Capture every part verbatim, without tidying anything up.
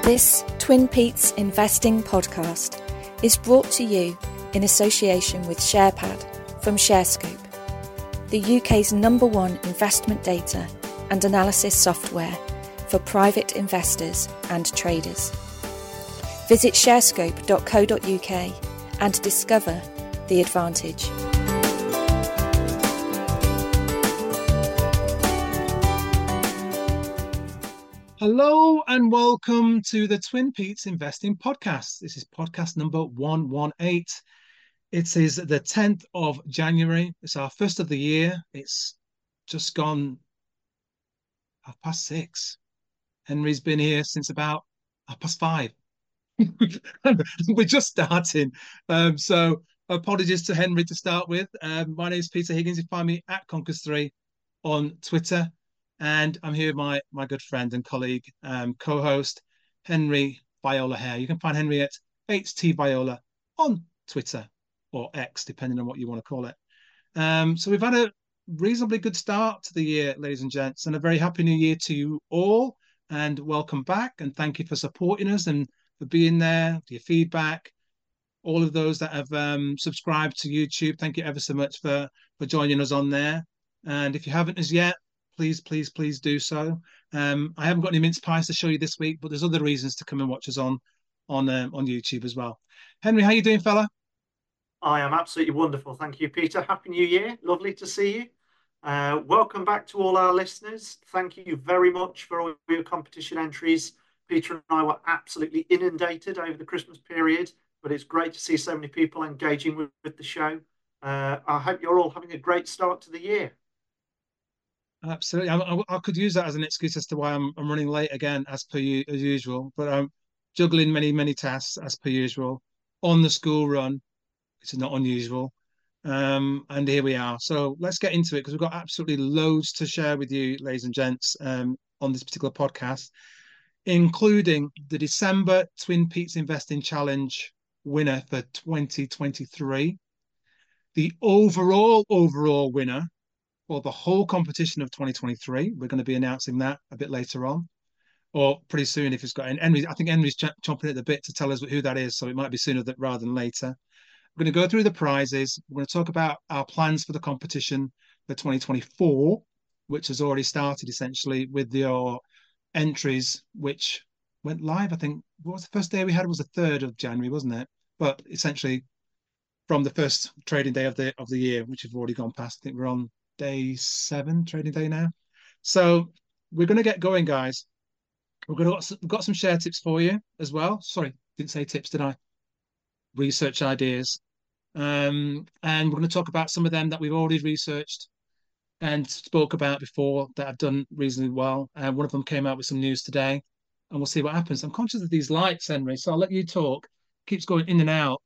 This Twin Peaks Investing podcast is brought to you in association with SharePad from ShareScope, the U K's number one investment data and analysis software for private investors and traders. Visit sharescope dot co dot uk and discover the advantage. Hello and welcome to the Twin Peaks Investing Podcast. This is podcast number one eighteen. It is the tenth of January. It's our first of the year. It's just gone half past six. Henry's been here since about half past five. We're just starting. Um, so apologies to Henry to start with. Um, my name is Peter Higgins. You find me at Conkers three on Twitter. And I'm here with my, my good friend and colleague, um, co-host, Henry Viola Hare. You can find Henry at H T Viola on Twitter or X, depending on what you want to call it. Um, so we've had a reasonably good start to the year, ladies and gents, and a very happy new year to you all. And welcome back. And thank you for supporting us and for being there, for your feedback. All of those that have um, subscribed to YouTube, thank you ever so much for, for joining us on there. And if you haven't as yet, please, please, please do so. Um, I haven't got any mince pies to show you this week, but there's other reasons to come and watch us on on um, on YouTube as well. Henry, how you doing, fella? I am absolutely wonderful. Thank you, Peter. Happy New Year. Lovely to see you. Uh, welcome back to all our listeners. Thank you very much for all your competition entries. Peter and I were absolutely inundated over the Christmas period, but it's great to see so many people engaging with, with the show. Uh, I hope you're all having a great start to the year. Absolutely. I, I, I could use that as an excuse as to why I'm, I'm running late again, as per you, as usual. But I'm juggling many, many tasks as per usual on the school run, which is not unusual. Um, and here we are. So let's get into it because we've got absolutely loads to share with you, ladies and gents, um, on this particular podcast, including the December Twin Peaks Investing Challenge winner for twenty twenty-three, the overall overall winner for the whole competition of twenty twenty-three. We're going to be announcing that a bit later on, or pretty soon if it's got. And Henry, I think Henry's ch- chomping at the bit to tell us who that is, so it might be sooner that, rather than later. We're going to go through the prizes. We're going to talk about our plans for the competition for twenty twenty-four, which has already started essentially with your entries, which went live. I think what was the first day we had? It was the third of January, wasn't it? But essentially from the first trading day of the of the year, which have already gone past. I think we're on day seven, trading day now. So we're going to get going, guys. We're going to got some, we've got some share tips for you as well. Sorry, didn't say tips, did I? Research ideas. Um, and we're going to talk about some of them that we've already researched and spoke about before that have done reasonably well. And uh, one of them came out with some news today, and we'll see what happens. I'm conscious of these lights, Henry, so I'll let you talk. Keeps going in and out.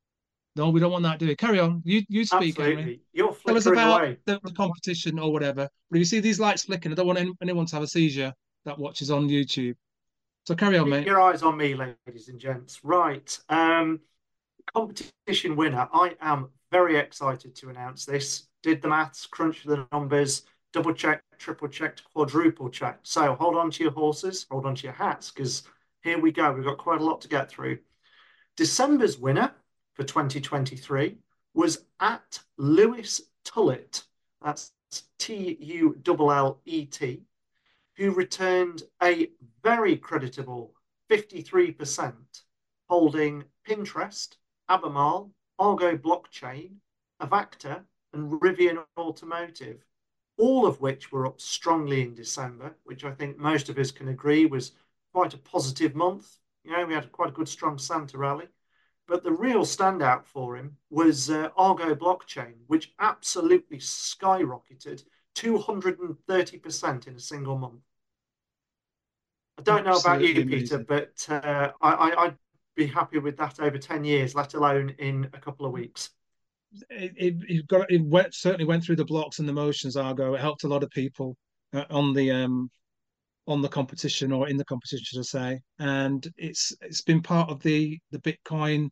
No, we don't want that, do we? Carry on. You you speak, Absolutely. Henry. You're Tell us flickering about away. the, the competition or whatever. But if you see these lights flicking, I don't want any, anyone to have a seizure that watches on YouTube. So carry on, Keep mate. your eyes on me, ladies and gents. Right. Um, competition winner. I am very excited to announce this. Did the maths, crunched the numbers, double checked, triple checked, quadruple checked. So hold on to your horses, hold on to your hats, because here we go. We've got quite a lot to get through. December's winner for twenty twenty-three was at Lewis Tullett, that's T U L L E T, who returned a very creditable fifty-three percent, holding Pinterest, Albemarle, Argo Blockchain, Avacta, and Rivian Automotive, all of which were up strongly in December, which I think most of us can agree was quite a positive month. You know, we had quite a good strong Santa rally. But the real standout for him was uh, Argo Blockchain, which absolutely skyrocketed two hundred thirty percent in a single month. I don't know absolutely about you, Peter, but uh, I, I, I'd be happy with that over ten years, let alone in a couple of weeks. It, it, it, got, it went, certainly went through the blocks and the motions, Argo. It helped a lot of people uh, on the um, on the competition, or in the competition, should I say. And it's it's been part of the the Bitcoin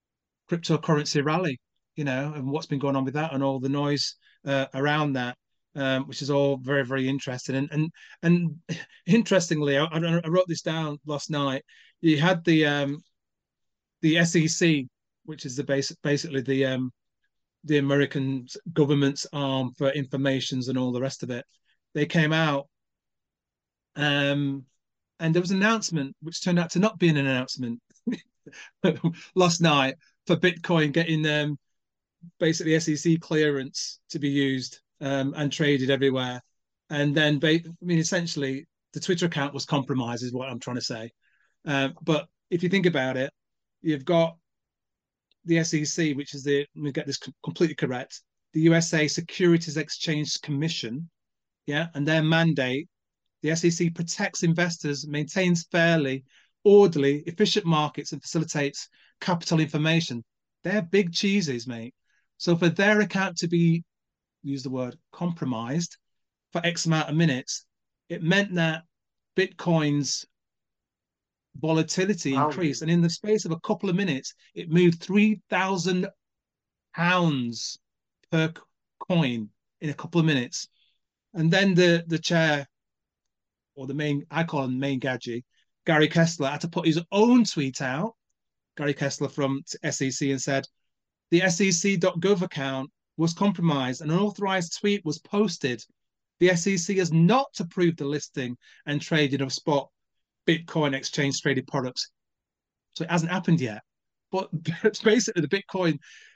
cryptocurrency rally, you know, and what's been going on with that and all the noise uh, around that. um, which is all very, very interesting. And and and interestingly, I, I wrote this down last night. You had the um, the S E C, which is the basic, basically the um, the American government's arm for informations and all the rest of it. They came out, um, and there was an announcement which turned out to not be an announcement last night for Bitcoin getting um, basically S E C clearance to be used um, and traded everywhere. And then, I mean, essentially, the Twitter account was compromised, is what I'm trying to say. Um, but if you think about it, you've got the S E C, which is the, let me get this completely correct, the U S A Securities Exchange Commission, yeah, and their mandate, the S E C protects investors, maintains fairly, orderly, efficient markets, and facilitates capital information. They're big cheeses, mate. So for their account to be, use the word, compromised for X amount of minutes, it meant that Bitcoin's volatility increased. And in the space of a couple of minutes, it moved three thousand pounds per coin in a couple of minutes. And then the, the chair, or the main, I call him main gadget, Gary Kessler, had to put his own tweet out, Gary Kessler from S E C, and said, the S E C dot gov account was compromised and an unauthorized tweet was posted. The S E C has not approved the listing and trading of spot Bitcoin exchange traded products. So it hasn't happened yet. But basically the Bitcoin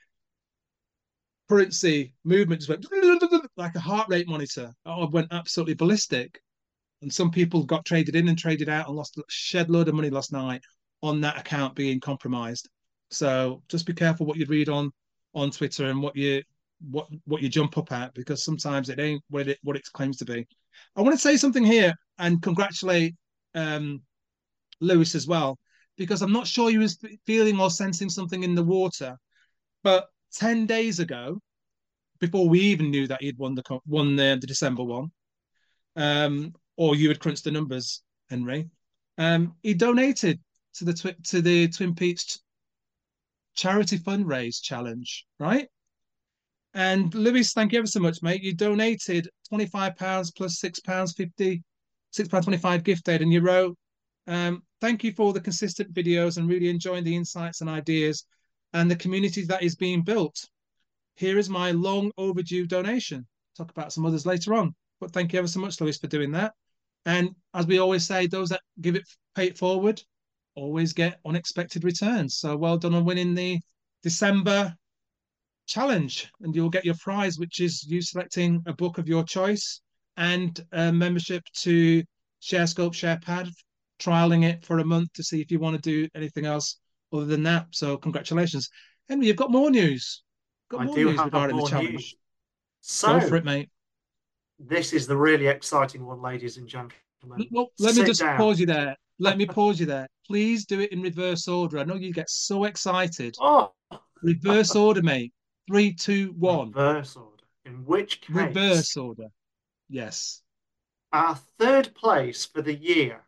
currency movement just went like a heart rate monitor. Oh, it went absolutely ballistic. And some people got traded in and traded out and lost shed load of money last night on that account being compromised. So just be careful what you read on on Twitter and what you what what you jump up at, because sometimes it ain't what it what it claims to be. I want to say something here and congratulate um, Lewis as well, because I'm not sure he was feeling or sensing something in the water, but ten days ago, before we even knew that he'd won the won the, the December one, um, or you had crunched the numbers, Henry, um, he donated to the twi- to the Twin Peaks charity fundraise challenge, right? And Lewis, thank you ever so much, mate. You donated twenty-five pounds plus six pounds fifty, six pounds twenty-five gift aid, and you wrote, um, thank you for the consistent videos and really enjoying the insights and ideas and the community that is being built. Here is my long overdue donation. Talk about some others later on. But thank you ever so much, Lewis, for doing that. And as we always say, those that give it, pay it forward, always get unexpected returns. So well done on winning the December challenge, and you'll get your prize, which is you selecting a book of your choice and a membership to ShareScope SharePad, trialing it for a month to see if you want to do anything else other than that. So congratulations. Henry, you've got more news. Got I more do news have regarding more the challenge. news. So go for it, mate. This is the really exciting one, ladies and gentlemen. Well, let Sit me just down. pause you there. Let me pause you there. Please do it in reverse order. I know you get so excited. Oh, reverse order, mate. Three, two, one. Reverse order. In which case, reverse order. Yes. Our third place for the year,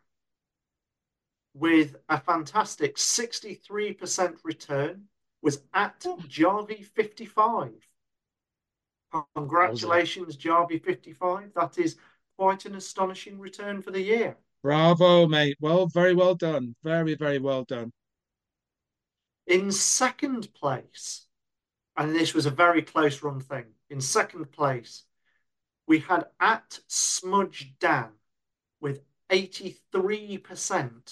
with a fantastic sixty-three percent return, was at Jarvie fifty-five. Congratulations, Jarvie fifty-five. That is quite an astonishing return for the year. Bravo, mate. Well, very well done. Very, very well done. In second place, and this was a very close run thing, in second place, we had at Smudge Dan with eighty-three percent.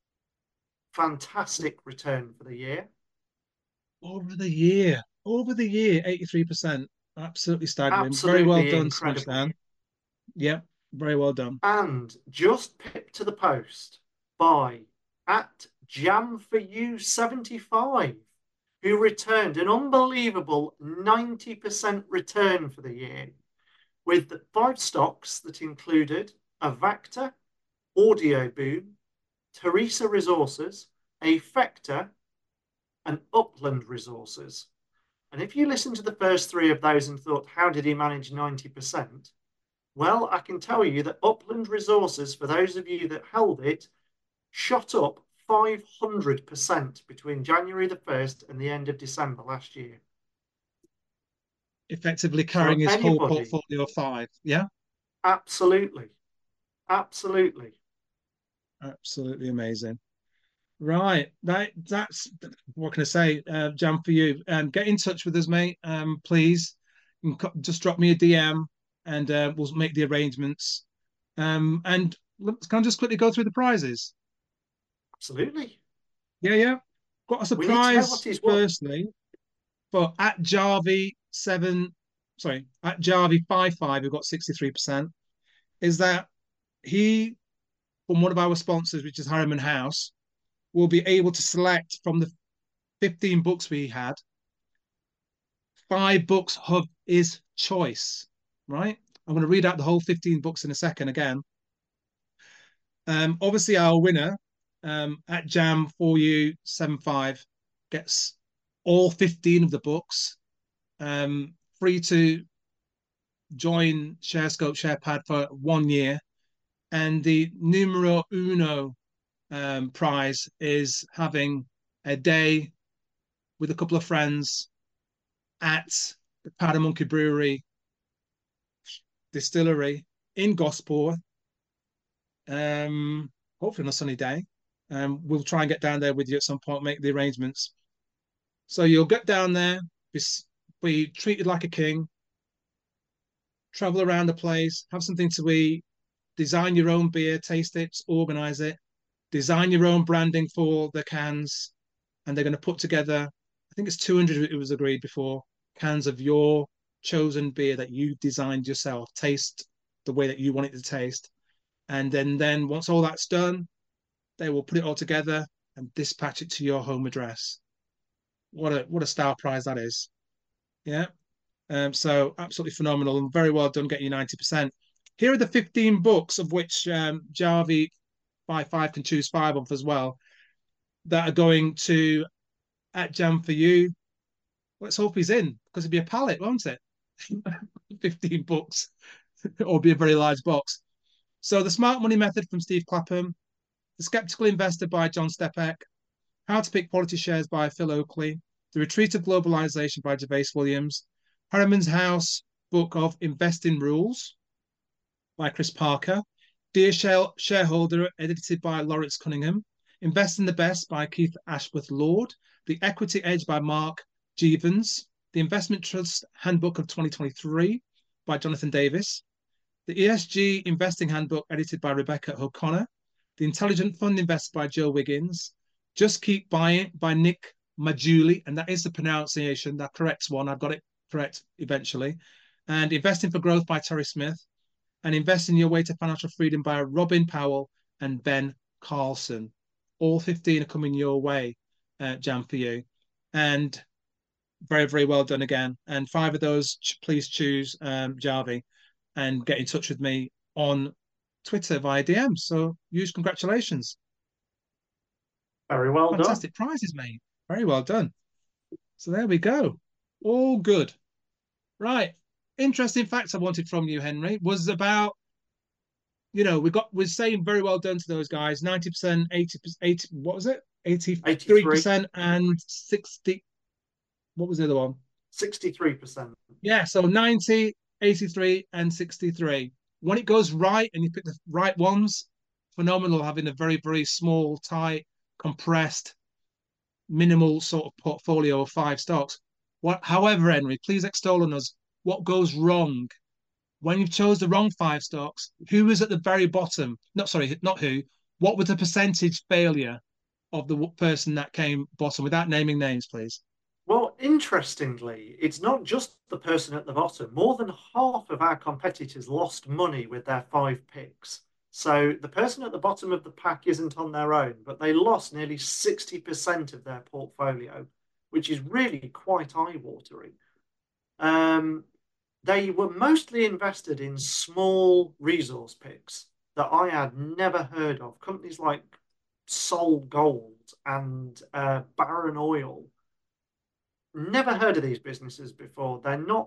Fantastic return for the year. Over the year. Over the year, eighty-three percent. Absolutely staggering. Absolutely very well done, incredible. Smudge Dan. Yep, very well done. And just pipped to the post by at Jam for You seventy-five, who returned an unbelievable ninety percent return for the year, with five stocks that included Avacta, Audio Boom, Teresa Resources, Affecta, and Upland Resources. And if you listen to the first three of those and thought, how did he manage ninety percent? Well, I can tell you that Upland Resources, for those of you that held it, shot up five hundred percent between January the first and the end of December last year. effectively So carrying his whole anybody, portfolio of five. Yeah, absolutely, absolutely. absolutely amazing. Right, that that's what can I say, uh, Jam, for you. Um, get in touch with us, mate. Um, please, you can co- just drop me a D M, and uh, we'll make the arrangements. Um, and let's can I just quickly go through the prizes? Absolutely. Yeah, yeah. Got a We need to know what surprise. he's won. Firstly, for at Jarvie seven, sorry, at Jarvie five five, we've got sixty three percent. Is that he from one of our sponsors, which is Harriman House, will be able to select from the fifteen books we had, five books of his choice, right? I'm going to read out the whole fifteen books in a second again. Um, obviously, our winner um, at Jam four U seven five gets all fifteen of the books, um, free to join ShareScope SharePad for one year. And the numero uno um, prize is having a day with a couple of friends at the Powder Monkey Brewery Distillery in Gosport. Um, hopefully on a sunny day. Um, we'll try and get down there with you at some point, make the arrangements. So you'll get down there, be, be treated like a king, travel around the place, have something to eat, design your own beer, taste it, organize it, design your own branding for the cans, and they're going to put together, I think it's two hundred, it was agreed before, cans of your chosen beer that you designed yourself, taste the way that you want it to taste. And then, then once all that's done, they will put it all together and dispatch it to your home address. What a what a star prize that is. Yeah. Um, so absolutely phenomenal and very well done getting you ninety percent. Here are the fifteen books of which um, Jarvie five five can choose five of as well that are going to at Jam for You. Let's hope he's in because it'd be a pallet, won't it? fifteen books or be a very large box. So the Smart Money Method from Steve Clapham, The Skeptical Investor by John Stepek, How to Pick Quality Shares by Phil Oakley, The Retreat of Globalization by Gervais Williams, Harriman's House book of Investing Rules by Chris Parker, Dear Shareholder, edited by Lawrence Cunningham, Invest in the Best by Keith Ashworth Lord, The Equity Edge by Mark Jevons, The Investment Trust Handbook of twenty twenty-three by Jonathan Davis, The E S G Investing Handbook edited by Rebecca O'Connor, The Intelligent Fund Investor by Joe Wiggins, Just Keep Buying by Nick Majuli, and that is the pronunciation, that correct one. I've got it correct eventually. And Investing for Growth by Terry Smith, and Investing Your Way to Financial Freedom by Robin Powell and Ben Carlson. All fifteen are coming your way, uh, Jam, for you. And very, very well done again. And five of those, please choose um, Jarvie and get in touch with me on Twitter via D M. So, huge congratulations. Very well Fantastic done. Fantastic prizes, mate. Very well done. So there we go. All good. Right. Interesting facts I wanted from you, Henry, was about, you know, we got, we're saying very well done to those guys. ninety percent, eighty percent, eighty, what was it? eighty-three percent and sixty. What was the other one? sixty-three percent. Yeah. So ninety, eighty-three, and sixty-three. When it goes right and you pick the right ones, phenomenal having a very, very small, tight, compressed, minimal sort of portfolio of five stocks. What, however, Henry, please extol on us what goes wrong when you chose the wrong five stocks. Who was at the very bottom? Not sorry, not who. What was the percentage failure of the person that came bottom, without naming names, please? Well, interestingly, it's not just the person at the bottom. More than half of our competitors lost money with their five picks. So the person at the bottom of the pack isn't on their own, but they lost nearly sixty percent of their portfolio, which is really quite eye-watering. Um, they were mostly invested in small resource picks that I had never heard of. Companies like Sol Gold and uh, Barron Oil. Never heard of these businesses before. They're not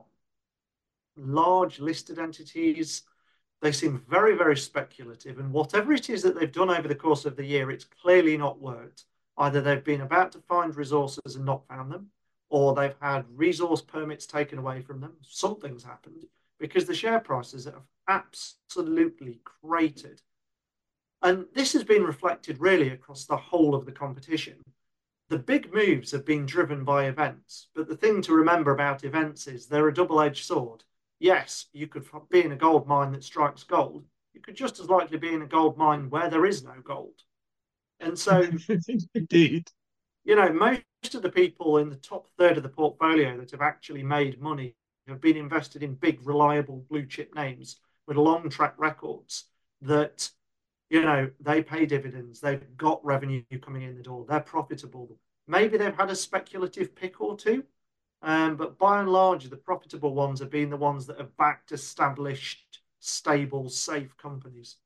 large listed entities. They seem very, very speculative. And whatever it is that they've done over the course of the year, it's clearly not worked. Either they've been about to find resources and not found them, or they've had resource permits taken away from them. Something's happened because the share prices have absolutely cratered. And this has been reflected really across the whole of the competition. The big moves have been driven by events, but the thing to remember about events is they're a double-edged sword. Yes, you could be in a gold mine that strikes gold. You could just as likely be in a gold mine where there is no gold. And so, indeed, you know, most of the people in the top third of the portfolio that have actually made money have been invested in big, reliable blue chip names with long track records that, you know, they pay dividends, they've got revenue coming in the door, they're profitable. Maybe they've had a speculative pick or two, um, but by and large, the profitable ones have been the ones that have backed established, stable, safe companies.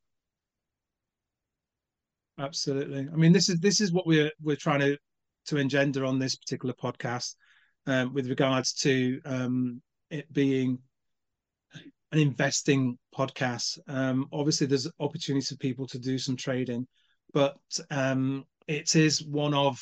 Absolutely. I mean, this is this is what we're we're trying to to engender on this particular podcast, um, with regards to um, it being an investing podcast. Um, obviously, there's opportunities for people to do some trading, but um, it is one of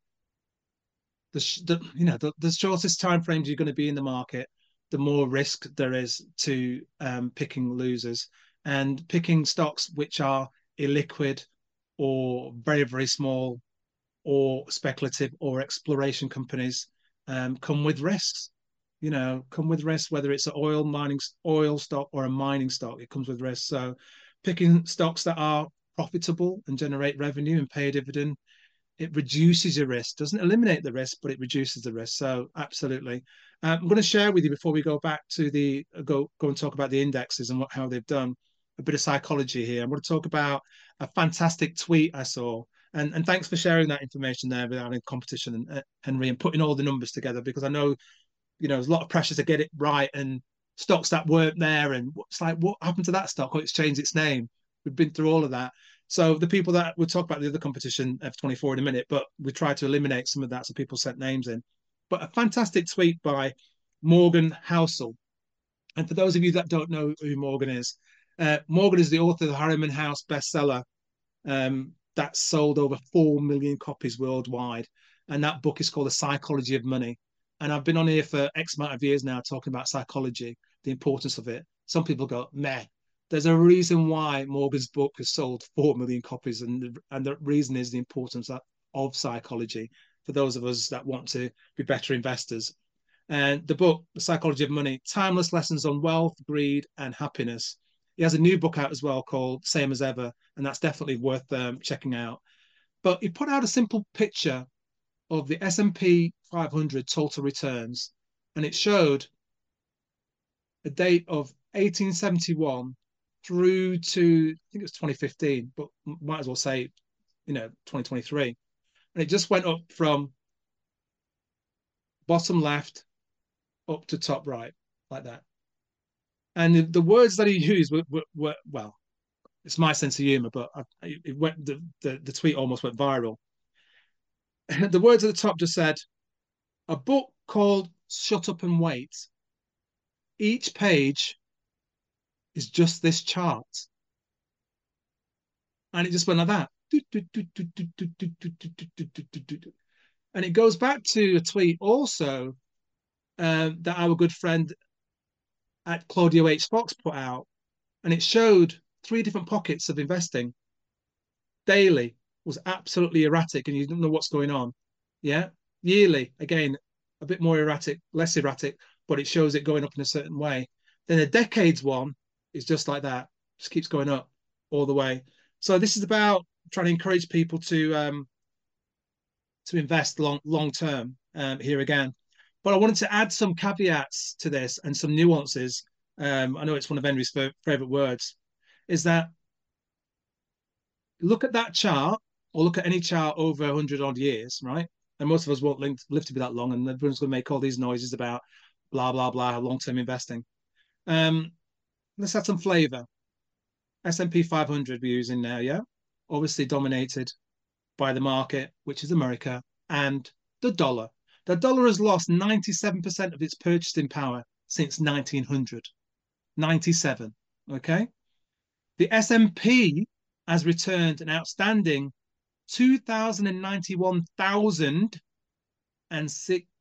the, the you know the, the shortest time frames you're going to be in the market, the more risk there is to um, picking losers and picking stocks which are illiquid or very very small or speculative or exploration companies um, come with risks. You know, come with risks, whether it's an oil mining oil stock or a mining stock, it comes with risks. So picking stocks that are profitable and generate revenue and pay a dividend, it reduces your risk. Doesn't eliminate the risk, but it reduces the risk. So absolutely. Um, I'm going to share with you before we go back to the go go and talk about the indexes and what how they've done, a bit of psychology here. I'm going to talk about a fantastic tweet I saw. And, and thanks for sharing that information there regarding competition, and uh, Henry, and putting all the numbers together, because I know, you know, there's a lot of pressure to get it right, and stocks that weren't there, and it's like, what happened to that stock? Oh, it's changed its name. We've been through all of that. So the people that we'll talk about the other competition, F twenty-four, in a minute, but we tried to eliminate some of that so people sent names in. But a fantastic tweet by Morgan Housel. And for those of you that don't know who Morgan is, uh, Morgan is the author of the Harriman House bestseller um, that sold over four million copies worldwide. And that book is called The Psychology of Money. And I've been on here for X amount of years now talking about psychology, the importance of it. Some people go, meh. There's a reason why Morgan's book has sold four million copies. And the, and the reason is the importance of, of psychology for those of us that want to be better investors. And the book, The Psychology of Money, timeless lessons on wealth, greed, and happiness. He has a new book out as well called Same as Ever, and that's definitely worth um, checking out. But he put out a simple picture of the S and P five hundred total returns, and it showed a date of eighteen seventy-one through to, I think it was twenty fifteen, but might as well say, you know, twenty twenty-three. And it just went up from bottom left up to top right, like that. And the words that he used were, were, were well, it's my sense of humor, but I, it went, the, the, the tweet almost went viral. The words at the top just said, a book called Shut Up and Wait. Each page is just this chart. And it just went like that. And it goes back to a tweet also um, that our good friend at Claudio H. Fox put out. And it showed three different pockets of investing. Daily was absolutely erratic and you didn't know what's going on. Yeah. Yearly, again, a bit more erratic, less erratic, but it shows it going up in a certain way. Then the decades one is just like that, just keeps going up all the way. So this is about trying to encourage people to um, to invest long long term um, here again. But I wanted to add some caveats to this and some nuances. Um, I know it's one of Henry's favorite words, is that look at that chart or look at any chart over one hundred odd years, right? And most of us won't live to be that long, and everyone's going to make all these noises about blah, blah, blah, long-term investing. Um, let's add some flavor. S and P five hundred we're using now, yeah? Obviously dominated by the market, which is America, and the dollar. The dollar has lost ninety-seven percent of its purchasing power since nineteen hundred. ninety-seven, okay? The S and P has returned an outstanding two thousand ninety-one thousand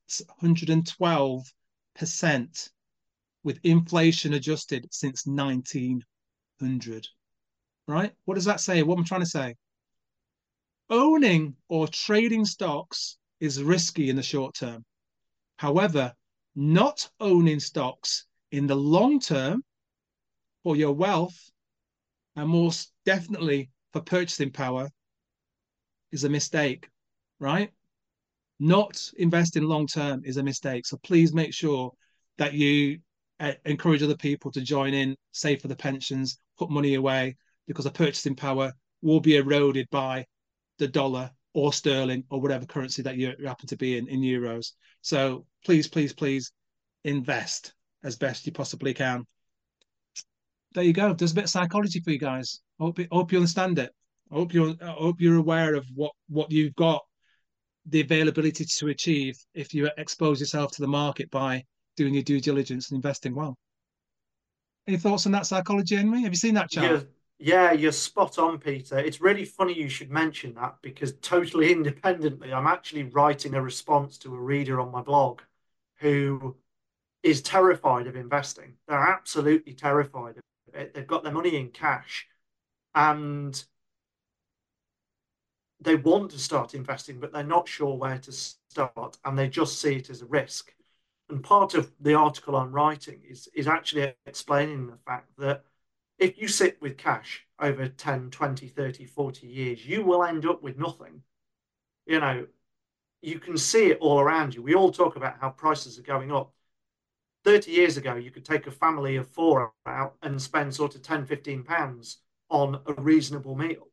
one hundred twelve percent with inflation adjusted since nineteen hundred. Right? What does that say? What am I trying to say? Owning or trading stocks is risky in the short term. However, not owning stocks in the long term for your wealth, and most definitely for purchasing power, is a mistake, right? Not investing long term is a mistake. So please make sure that you uh, encourage other people to join in, save for the pensions, put money away, because the purchasing power will be eroded by the dollar or sterling or whatever currency that you happen to be in, in euros. So please, please, please invest as best you possibly can. There you go. There's a bit of psychology for you guys. I hope, I hope you understand it. I hope you're, I hope you're aware of what, what you've got the availability to achieve if you expose yourself to the market by doing your due diligence and investing well. Any thoughts on that psychology, Henry? Have you seen that chart? Yeah, yeah, you're spot on, Peter. It's really funny you should mention that, because totally independently, I'm actually writing a response to a reader on my blog who is terrified of investing. They're absolutely terrified of it. They've got their money in cash and they want to start investing, but they're not sure where to start, and they just see it as a risk. And part of the article I'm writing is, is actually explaining the fact that if you sit with cash over ten, twenty, thirty, forty years, you will end up with nothing. You know, you can see it all around you. We all talk about how prices are going up. thirty years ago, you could take a family of four out and spend sort of ten, fifteen pounds on a reasonable meal.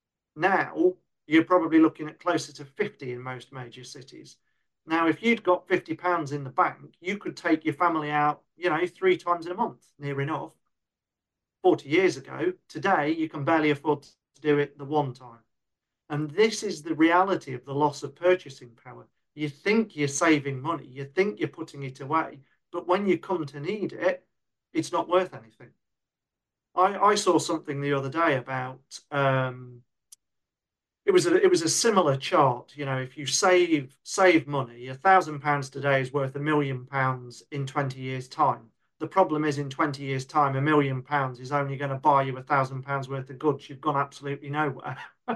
Now, you're probably looking at closer to fifty in most major cities. Now, if you'd got fifty pounds in the bank, you could take your family out, you know, three times in a month, near enough. forty years ago, today, you can barely afford to do it the one time. And this is the reality of the loss of purchasing power. You think you're saving money, you think you're putting it away, but when you come to need it, it's not worth anything. I, I saw something the other day about... Um, It was a it was a similar chart. You know, if you save save money, a thousand pounds today is worth a million pounds in twenty years' time. The problem is, in twenty years' time, a million pounds is only going to buy you a thousand pounds worth of goods. You've gone absolutely nowhere.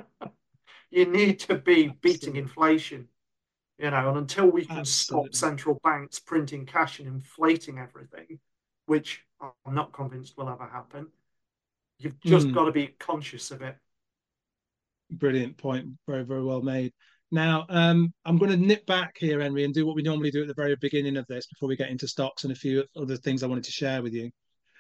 You need to be beating inflation, you know, and until we can absolutely. stop central banks printing cash and inflating everything, which I'm not convinced will ever happen, you've just mm. got to be conscious of it. Brilliant point. Very, very well made. Now, um, I'm going to nip back here, Henry, and do what we normally do at the very beginning of this before we get into stocks and a few other things I wanted to share with you.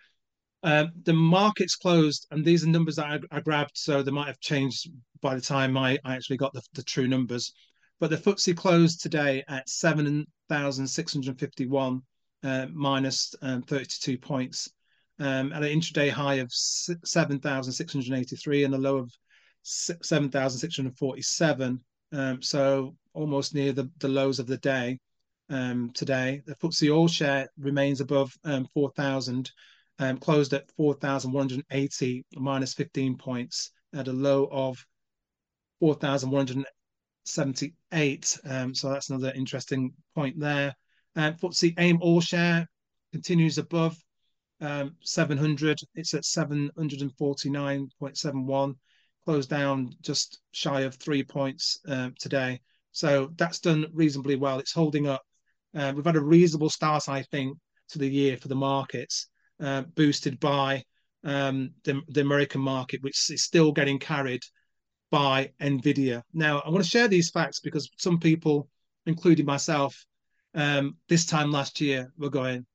Uh, the market's closed, and these are numbers that I, I grabbed, so they might have changed by the time I, I actually got the, the true numbers. But the F T S E closed today at seven thousand six hundred fifty-one, uh, minus um, thirty-two points, um, at an intraday high of seven thousand six hundred eighty-three and a low of seven thousand six hundred forty-seven, um, so almost near the, the lows of the day um, today. The F T S E All Share remains above um, four thousand, um, closed at four thousand one hundred eighty, minus fifteen points, at a low of four thousand one hundred seventy-eight. Um, so that's another interesting point there. Um, F T S E AIM All Share continues above um, seven hundred. It's at seven hundred forty-nine point seven one. Closed down just shy of three points um, today. So that's done reasonably well. It's holding up. Uh, we've had a reasonable start, I think, to the year for the markets, uh, boosted by um, the, the American market, which is still getting carried by NVIDIA. Now, I want to share these facts because some people, including myself, um, this time last year were going,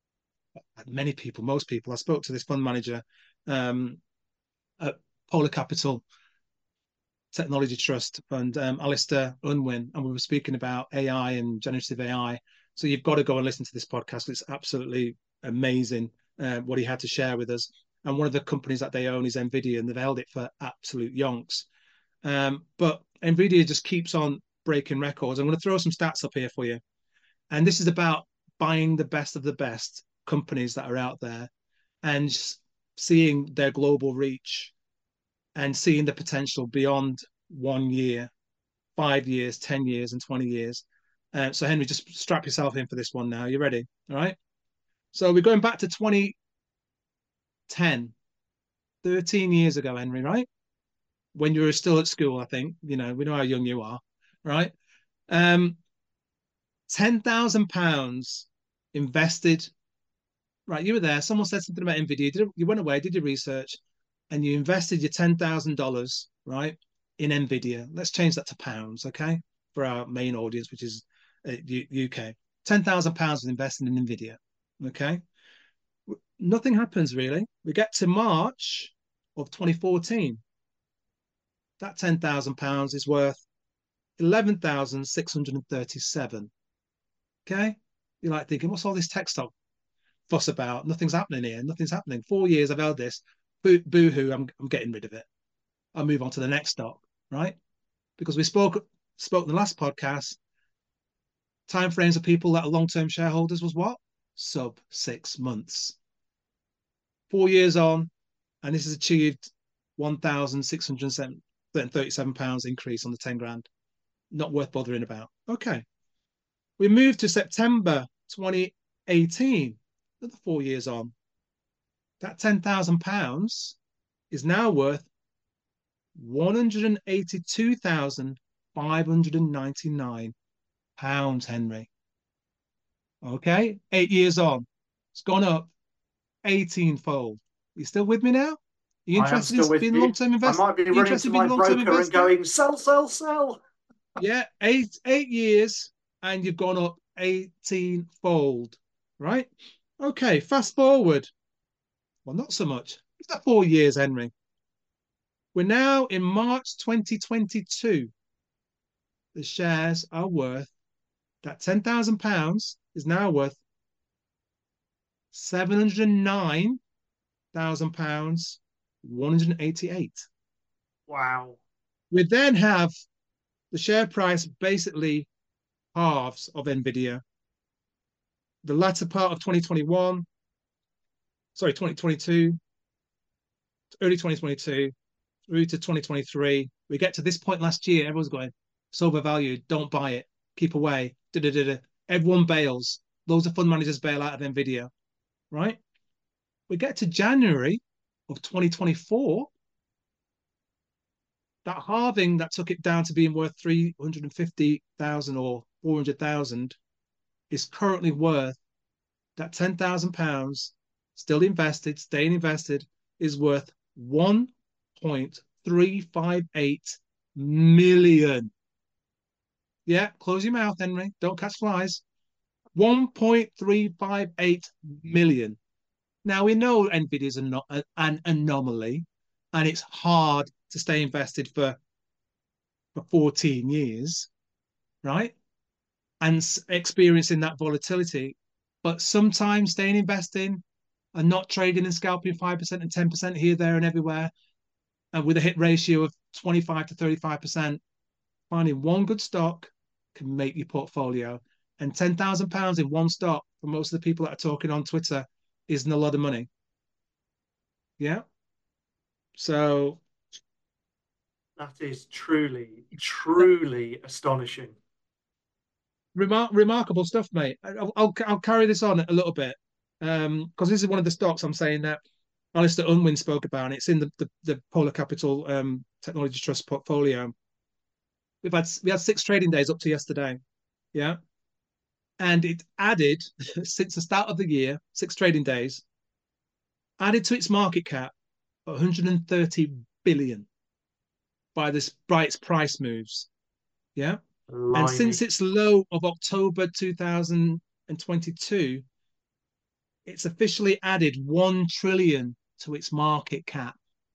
many people, most people, I spoke to this fund manager um, at Polar Capital Technology Trust and um, Alistair Unwin, and we were speaking about A I and generative A I. So you've got to go and listen to this podcast. It's absolutely amazing uh, what he had to share with us. And one of the companies that they own is NVIDIA, and they've held it for absolute yonks. Um, but NVIDIA just keeps on breaking records. I'm going to throw some stats up here for you. And this is about buying the best of the best companies that are out there and seeing their global reach and seeing the potential beyond one year, five years, ten years, and twenty years. Uh, so Henry, just strap yourself in for this one now. You ready? All right. So we're going back to twenty ten, thirteen years ago, Henry, right? When you were still at school, I think. You know, we know how young you are, right? Um, ten thousand pounds invested. Right, you were there. Someone said something about NVIDIA. Did, you went away, did your research, and you invested your ten thousand dollars, right, in NVIDIA. Let's change that to pounds, okay, for our main audience, which is uh, U K. ten thousand pounds was invested in NVIDIA, okay? Nothing happens, really. We get to March of twenty fourteen. That ten thousand pounds is worth eleven thousand six hundred thirty-seven, okay? You're like thinking, what's all this tech stock fuss about? Nothing's happening here. Nothing's happening. Four years I've held this. Boo, boo-hoo, I'm, I'm getting rid of it. I'll move on to the next stock, right? Because we spoke spoke in the last podcast, timeframes of people that are long-term shareholders was what? Sub six months. Four years on, and this has achieved one thousand six hundred thirty-seven pounds increase on the ten grand. Not worth bothering about. Okay. We moved to September twenty eighteen, another four years on. That ten thousand pounds is now worth one hundred eighty-two thousand five hundred ninety-nine pounds, Henry. Okay, eight years on. It's gone up eighteen-fold. You still with me now? Are you interested in being long-term investor? I might be running to my broker and going, sell, sell, sell. Yeah, eight eight years, and you've gone up eighteen-fold, right? Okay, fast forward. Well, not so much. It's that four years, Henry. We're now in March twenty twenty-two. The shares are worth, that ten thousand pounds is now worth seven hundred nine thousand pounds, one hundred eighty-eight. Wow. We then have the share price basically halves of NVIDIA. The latter part of twenty twenty-one, sorry, twenty twenty-two, early twenty twenty-two, through to twenty twenty-three. We get to this point last year, everyone's going, it's overvalued, don't buy it, keep away. Da, da, da, da. Everyone bails. Loads of fund managers bail out of NVIDIA, right? We get to January of twenty twenty-four. That halving that took it down to being worth three hundred fifty thousand or four hundred thousand is currently worth, that ten thousand pounds still invested, staying invested, is worth one point three five eight million. Yeah, close your mouth, Henry. Don't catch flies. one point three five eight million. Now, we know NVIDIA is an, an anomaly, and it's hard to stay invested for, for fourteen years, right? And experiencing that volatility. But sometimes staying investing and not trading and scalping five percent and ten percent here, there, and everywhere, and with a hit ratio of twenty-five to thirty-five percent, finding one good stock can make your portfolio. And ten thousand pounds in one stock for most of the people that are talking on Twitter isn't a lot of money. Yeah. So that is truly, truly astonishing. Remar remarkable stuff, mate. I'll, I'll, I'll carry this on a little bit because um, this is one of the stocks I'm saying that Alistair Unwin spoke about, and it's in the, the, the Polar Capital um, Technology Trust portfolio. We've had we had six trading days up to yesterday, yeah, and it added since the start of the year, six trading days, added to its market cap one hundred thirty billion by this by its price moves, yeah. Blimey. And since its low of October two thousand twenty-two, it's officially added one trillion to its market cap.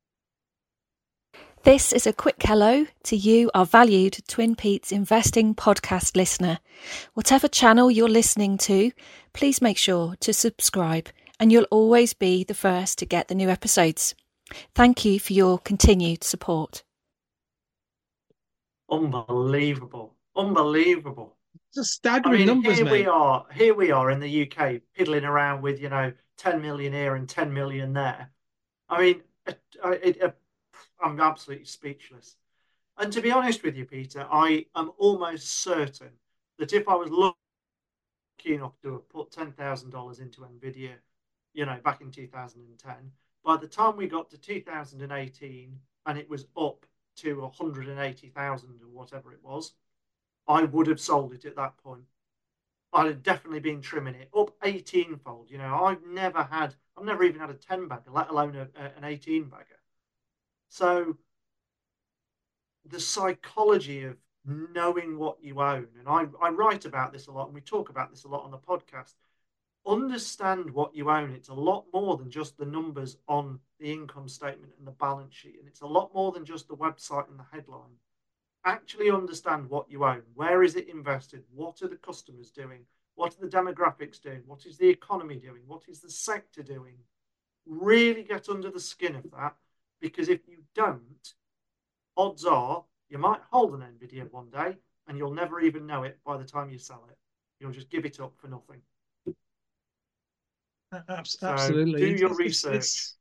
This is a quick hello to you, our valued Twin Peaks Investing podcast listener. Whatever channel you're listening to, please make sure to subscribe and you'll always be the first to get the new episodes. Thank you for your continued support. Unbelievable. Unbelievable. It's a staggering I mean, numbers, here mate. we are. Here we are in the U K, piddling around with, you know, ten million here and ten million there. I mean, it, it, it, I'm absolutely speechless. And to be honest with you, Peter, I am almost certain that if I was lucky enough to have put ten thousand dollars into Nvidia, you know, back in two thousand ten, by the time we got to two thousand eighteen and it was up to one hundred eighty thousand or whatever it was, I would have sold it at that point. I'd have definitely been trimming it up eighteen fold. You know, I've never had, I've never even had a ten bagger, let alone a, a, an eighteen bagger. So the psychology of knowing what you own, and I, I write about this a lot, and we talk about this a lot on the podcast. Understand what you own. It's a lot more than just the numbers on the income statement and the balance sheet, and it's a lot more than just the website and the headline. Actually understand what you own. Where is it invested? What are the customers doing? What are the demographics doing? What is the economy doing? What is the sector doing? Really get under the skin of that, because if you don't, odds are you might hold an Nvidia one day and you'll never even know it by the time you sell it. You'll just give it up for nothing. Absolutely. So do your it's, research. It's, it's,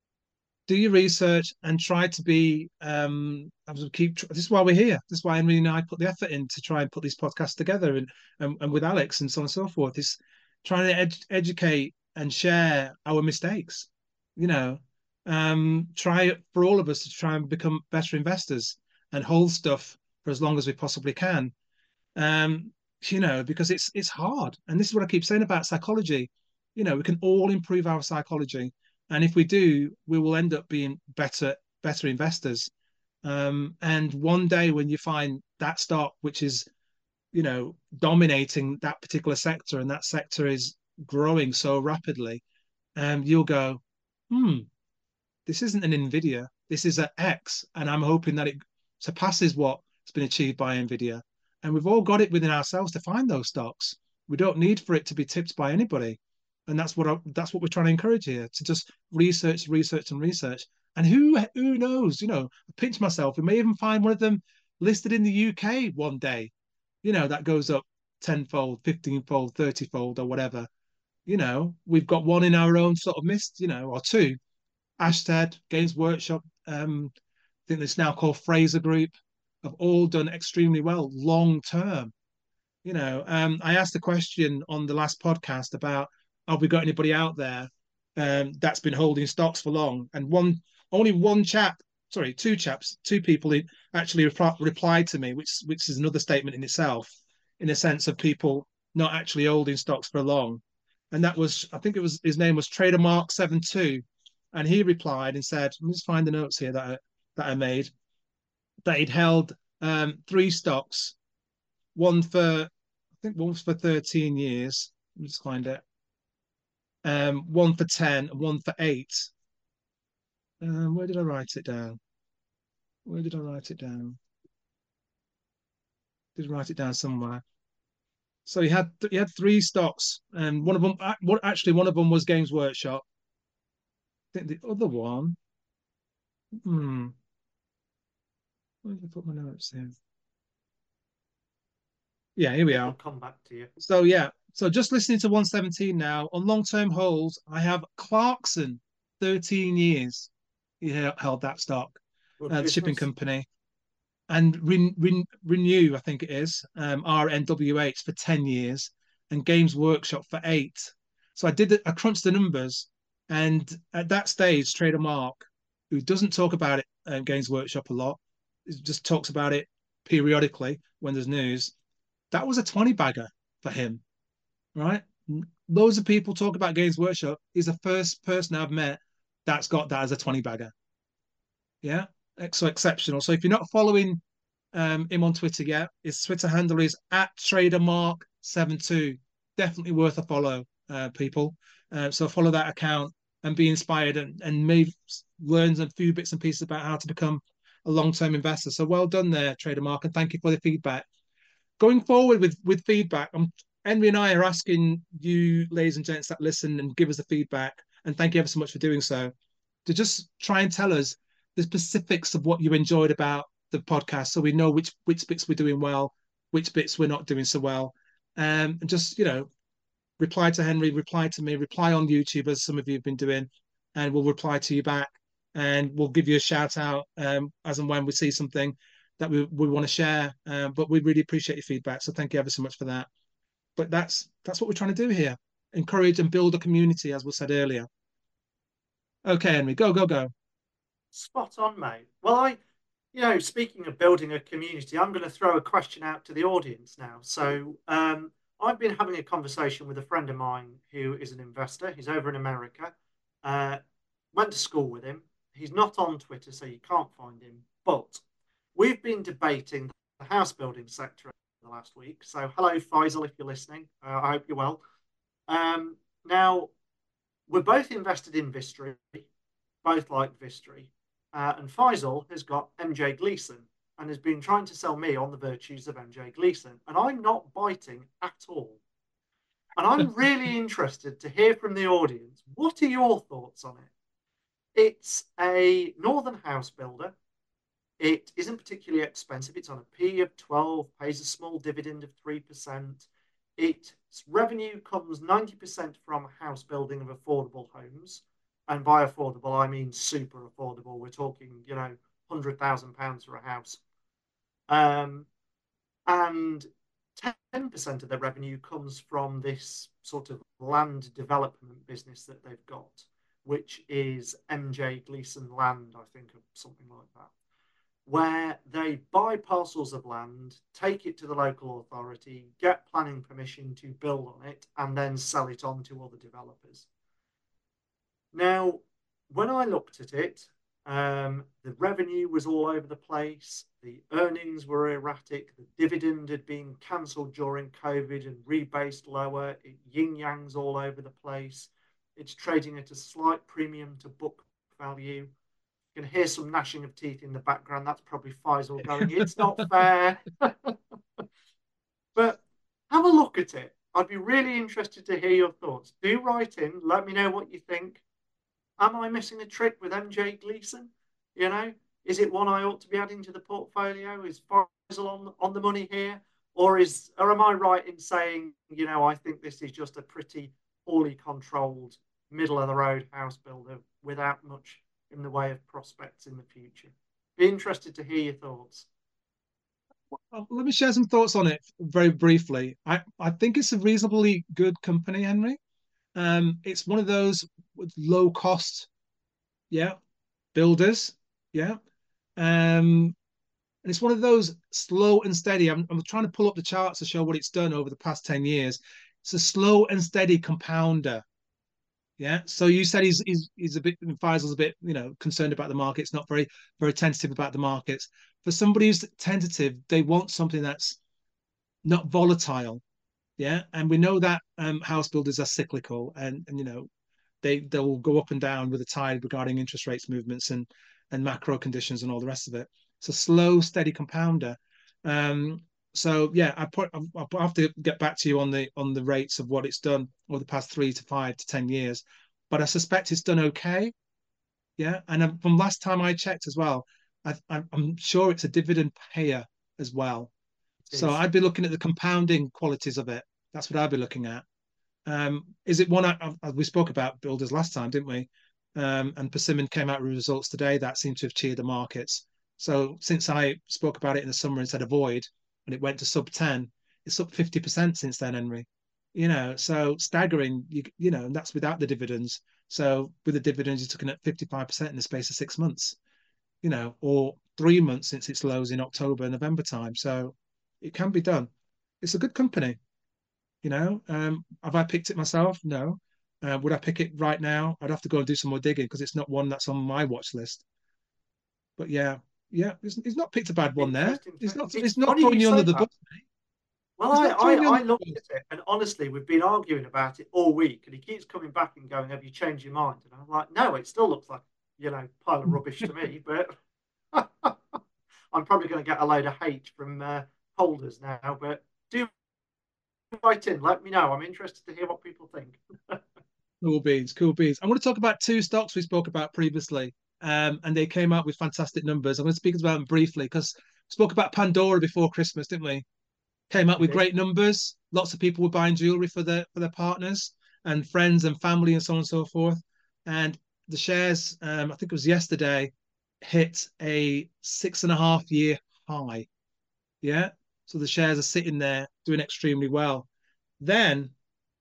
do your research and try to be. Um, keep. This is why we're here. This is why Henry and I put the effort in to try and put these podcasts together, and and, and with Alex and so on and so forth. Is trying to ed- educate and share our mistakes. You know, um, try for all of us to try and become better investors and hold stuff for as long as we possibly can. Um, you know, because it's it's hard, and this is what I keep saying about psychology. You know, we can all improve our psychology, and if we do, we will end up being better better investors. Um, and one day when you find that stock which is, you know, dominating that particular sector, and that sector is growing so rapidly, um, you'll go, hmm, this isn't an Nvidia, this is an X, and I'm hoping that it surpasses what's been achieved by Nvidia. And we've all got it within ourselves to find those stocks. We don't need for it to be tipped by anybody. And that's what I, that's what we're trying to encourage here, to just research, research, and research. And who who knows? You know, I pinch myself. We may even find one of them listed in the U K one day. You know, that goes up tenfold, fifteenfold, thirtyfold, or whatever. You know, we've got one in our own sort of mist. You know, or two. Ashtead, Games Workshop. Um, I think it's now called Fraser Group. Have all done extremely well long term. You know, um, I asked a question on the last podcast about, have we got anybody out there um, that's been holding stocks for long? And one, only one chap, sorry, two chaps, two people actually re- replied to me, which which is another statement in itself, in a sense of people not actually holding stocks for long. And that was, I think it was, his name was Trader Mark seven two, and he replied and said, let me just find the notes here that I, that I made, that he'd held um, three stocks, one for, I think one was for thirteen years. Let me just find it. Um, one for ten, and one for eight. Um, where did I write it down? Where did I write it down? Did I write it down somewhere? So he had he had three stocks, and one of them, what actually one of them was Games Workshop. I think the other one, hmm, where did I put my notes in? Yeah, here we are. I'll come back to you. So yeah, so just listening to one seventeen now, on long-term holds, I have Clarkson, thirteen years. He held that stock, uh, the shipping company. And Ren- Ren- Renew, I think it is, um, R N W H for ten years, and Games Workshop for eight. So I did, I crunched the numbers, and at that stage, Trader Mark, who doesn't talk about it, uh, Games Workshop a lot, just talks about it periodically when there's news, that was a twenty bagger for him, right? Loads of people talk about Games Workshop. He's the first person I've met that's got that as a twenty bagger. Yeah, so exceptional. So if you're not following um, him on Twitter yet, his Twitter handle is at Trader Mark seventy-two. Definitely worth a follow, uh, people. Uh, so follow that account and be inspired, and, and maybe learn a few bits and pieces about how to become a long-term investor. So well done there, Trader Mark, and thank you for the feedback. Going forward with, with feedback, um, Henry and I are asking you, ladies and gents that listen and give us the feedback, and thank you ever so much for doing so, to just try and tell us the specifics of what you enjoyed about the podcast, so we know which which bits we're doing well, which bits we're not doing so well. Um, and just, you know, reply to Henry, reply to me, reply on YouTube, as some of you have been doing, and we'll reply to you back, and we'll give you a shout out um, as and when we see something. that we, we want to share. Uh, but we really appreciate your feedback. So thank you ever so much for that. But that's that's what we're trying to do here. Encourage and build a community, as we said earlier. Okay, Henry, go, go, go. Spot on, mate. Well, I, you know, speaking of building a community, I'm going to throw a question out to the audience now. So um, I've been having a conversation with a friend of mine who is an investor. He's over in America. Uh, went to school with him. He's not on Twitter, so you can't find him. But we've been debating the house building sector the last week. So hello, Faisal, if you're listening. Uh, I hope you're well. Um, now, we're both invested in Vistry, both like Vistry. Uh, and Faisal has got M J Gleeson and has been trying to sell me on the virtues of M J Gleeson. And I'm not biting at all. And I'm really interested to hear from the audience. What are your thoughts on it? It's a northern house builder. It isn't particularly expensive. It's on a P of twelve, pays a small dividend of three percent. Its revenue comes ninety percent from house building of affordable homes. And by affordable, I mean super affordable. We're talking, you know, one hundred thousand pounds for a house. Um, and ten percent of their revenue comes from this sort of land development business that they've got, which is M J Gleeson Land, I think, or something like that, where they buy parcels of land, take it to the local authority, get planning permission to build on it, and then sell it on to other developers. Now, when I looked at it, um, the revenue was all over the place. The earnings were erratic. The dividend had been cancelled during COVID and rebased lower. It yin-yangs all over the place. It's trading at a slight premium to book value. You can hear some gnashing of teeth in the background. That's probably Faisal going, it's not fair. But have a look at it. I'd be really interested to hear your thoughts. Do write in. Let me know what you think. Am I missing a trick with M J Gleeson? You know, is it one I ought to be adding to the portfolio? Is Faisal on, on the money here? Or is, or am I right in saying, you know, I think this is just a pretty poorly controlled, middle of the road house builder without much in the way of prospects in the future? Be interested to hear your thoughts. Well, let me share some thoughts on it very briefly. I, I think it's a reasonably good company, Henry. Um, it's one of those with low cost, yeah, builders, yeah. Um, and it's one of those slow and steady. I'm, I'm trying to pull up the charts to show what it's done over the past ten years. It's a slow and steady compounder. Yeah. So you said he's he's he's a bit Faisal's a bit, you know, concerned about the markets, not very, very tentative about the markets. For somebody who's tentative, they want something that's not volatile. Yeah. And we know that um, house builders are cyclical, and, and you know, they they'll go up and down with the tide regarding interest rates movements and and macro conditions and all the rest of it. It's a slow, steady compounder. Um, so yeah, I put I'll have to get back to you on the on the rates of what it's done over the past three to five to ten years, but I suspect it's done okay. Yeah, and from last time I checked as well, I, I'm sure it's a dividend payer as well. So I'd be looking at the compounding qualities of it. That's what I'd be looking at. Um, is it one I, I, we spoke about builders last time, didn't we? Um, and Persimmon came out with results today that seem to have cheered the markets. So since I spoke about it in the summer and said avoid, and it went to sub ten, it's up fifty percent since then, Henry. You know, so staggering, you, you know, and that's without the dividends. So with the dividends, you're looking at fifty-five percent in the space of six months, you know, or three months since its lows in October, November time. So it can be done. It's a good company. You know, um, have I picked it myself? No. Uh, would I pick it right now? I'd have to go and do some more digging because it's not one that's on my watch list. But yeah, yeah, he's, he's not picked a bad one there. He's not. It's, it's not throwing you under the bus. Well, I, I, I looked at it, and honestly, we've been arguing about it all week, and he keeps coming back and going, "Have you changed your mind?" And I'm like, "No, it still looks like, you know, pile of rubbish to me." But I'm probably going to get a load of hate from uh, holders now. But do write in, let me know. I'm interested to hear what people think. Cool beans, cool beans. I'm going to talk about two stocks we spoke about previously, um, and they came out with fantastic numbers. I'm going to speak about them briefly because we spoke about Pandora before Christmas, didn't we? Came out with great numbers. Lots of people were buying jewelry for their for their partners and friends and family and so on and so forth. And the shares, um, I think it was yesterday, hit a six and a half year high. Yeah. So the shares are sitting there doing extremely well. Then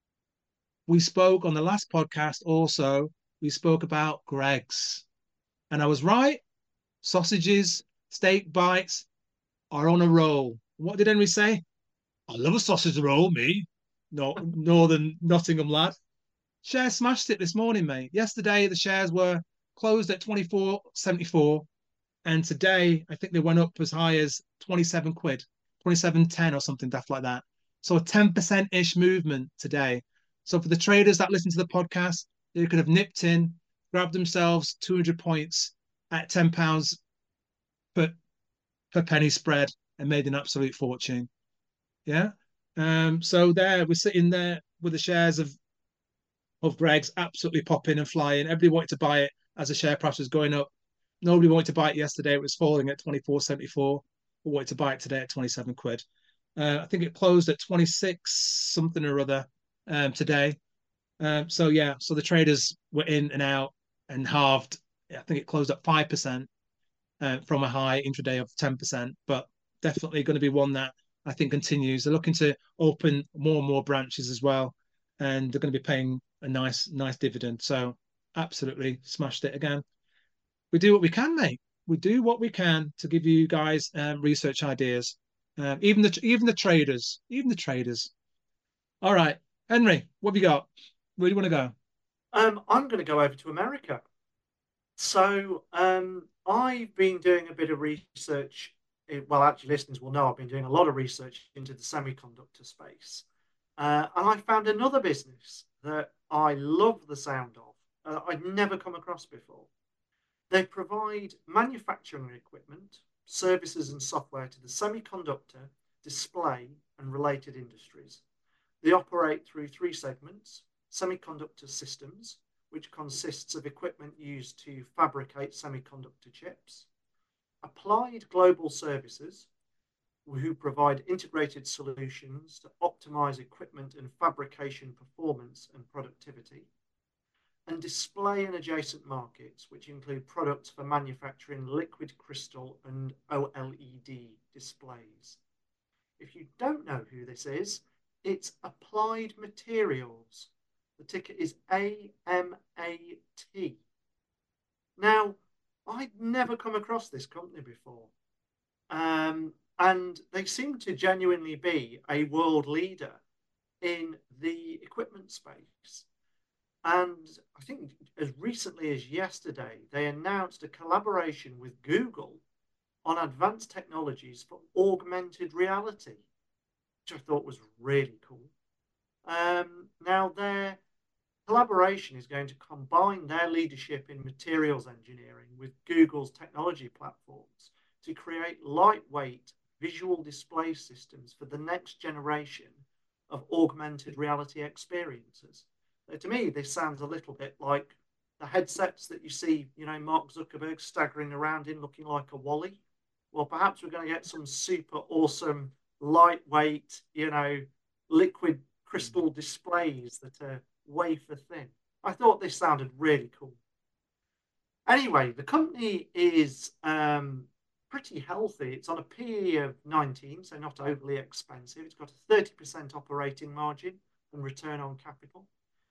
we spoke on the last podcast also, we spoke about Greggs. And I was right. Sausages, steak bites are on a roll. What did Henry say? I love a sausage roll, me. No, Northern Nottingham lad. Shares smashed it this morning, mate. Yesterday, the shares were closed at twenty-four seventy-four. And today, I think they went up as high as twenty-seven quid, twenty-seven ten or something daft like that. So a ten percent-ish movement today. So for the traders that listen to the podcast, they could have nipped in, grabbed themselves two hundred points at ten pounds per, per penny spread and made an absolute fortune. Yeah. Um, so there, we're sitting there with the shares of of Greggs absolutely popping and flying. Everybody wanted to buy it as the share price was going up. Nobody wanted to buy it yesterday. It was falling at twenty-four seventy-four. We wanted to buy it today at twenty-seven quid. Uh, I think it closed at twenty-six something or other um, today. Um, so yeah, so the traders were in and out and halved. I think it closed at five percent uh, from a high intraday of ten percent, but definitely going to be one that I think continues. They're looking to open more and more branches as well, and they're going to be paying a nice, nice dividend. So absolutely smashed it again. We do what we can, mate. We do what we can to give you guys um, research ideas. Um, even the even the traders, even the traders. All right, Henry, what have you got? Where do you want to go? Um, I'm going to go over to America. So um, I've been doing a bit of research. Well, actually, listeners will know I've been doing a lot of research into the semiconductor space. Uh, and I found another business that I love the sound of. Uh, I'd never come across before. They provide manufacturing equipment, services and software to the semiconductor, display and related industries. They operate through three segments: semiconductor systems, which consists of equipment used to fabricate semiconductor chips; Applied Global Services, who provide integrated solutions to optimize equipment and fabrication performance and productivity; and display and adjacent markets, which include products for manufacturing liquid crystal and O L E D displays. If you don't know who this is, it's Applied Materials. The ticker is A M A T. Now, I'd never come across this company before. Um, and they seem to genuinely be a world leader in the equipment space. And I think as recently as yesterday, they announced a collaboration with Google on advanced technologies for augmented reality, which I thought was really cool. Um, now, their collaboration is going to combine their leadership in materials engineering with Google's technology platforms to create lightweight visual display systems for the next generation of augmented reality experiences. So to me, this sounds a little bit like the headsets that you see, you know, Mark Zuckerberg staggering around in looking like a Wally. Well, perhaps we're going to get some super awesome, lightweight, you know, liquid crystal displays that are wafer thin. I thought this sounded really cool. Anyway, the company is um, pretty healthy. It's on a P E of nineteen, so not overly expensive. It's got a thirty percent operating margin and return on capital.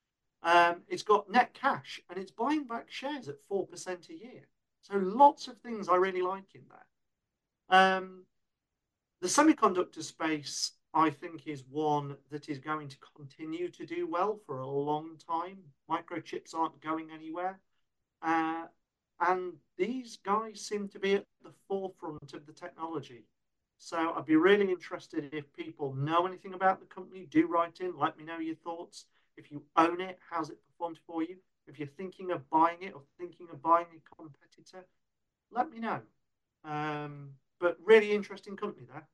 Um, it's got net cash, and it's buying back shares at four percent a year. So lots of things I really like in there. Um, the semiconductor space, I think, is one that is going to continue to do well for a long time. Microchips aren't going anywhere. Uh, and these guys seem to be at the forefront of the technology. So I'd be really interested if people know anything about the company. Do write in. Let me know your thoughts. If you own it, how's it performed for you? If you're thinking of buying it or thinking of buying a competitor, let me know. Um, but really interesting company there.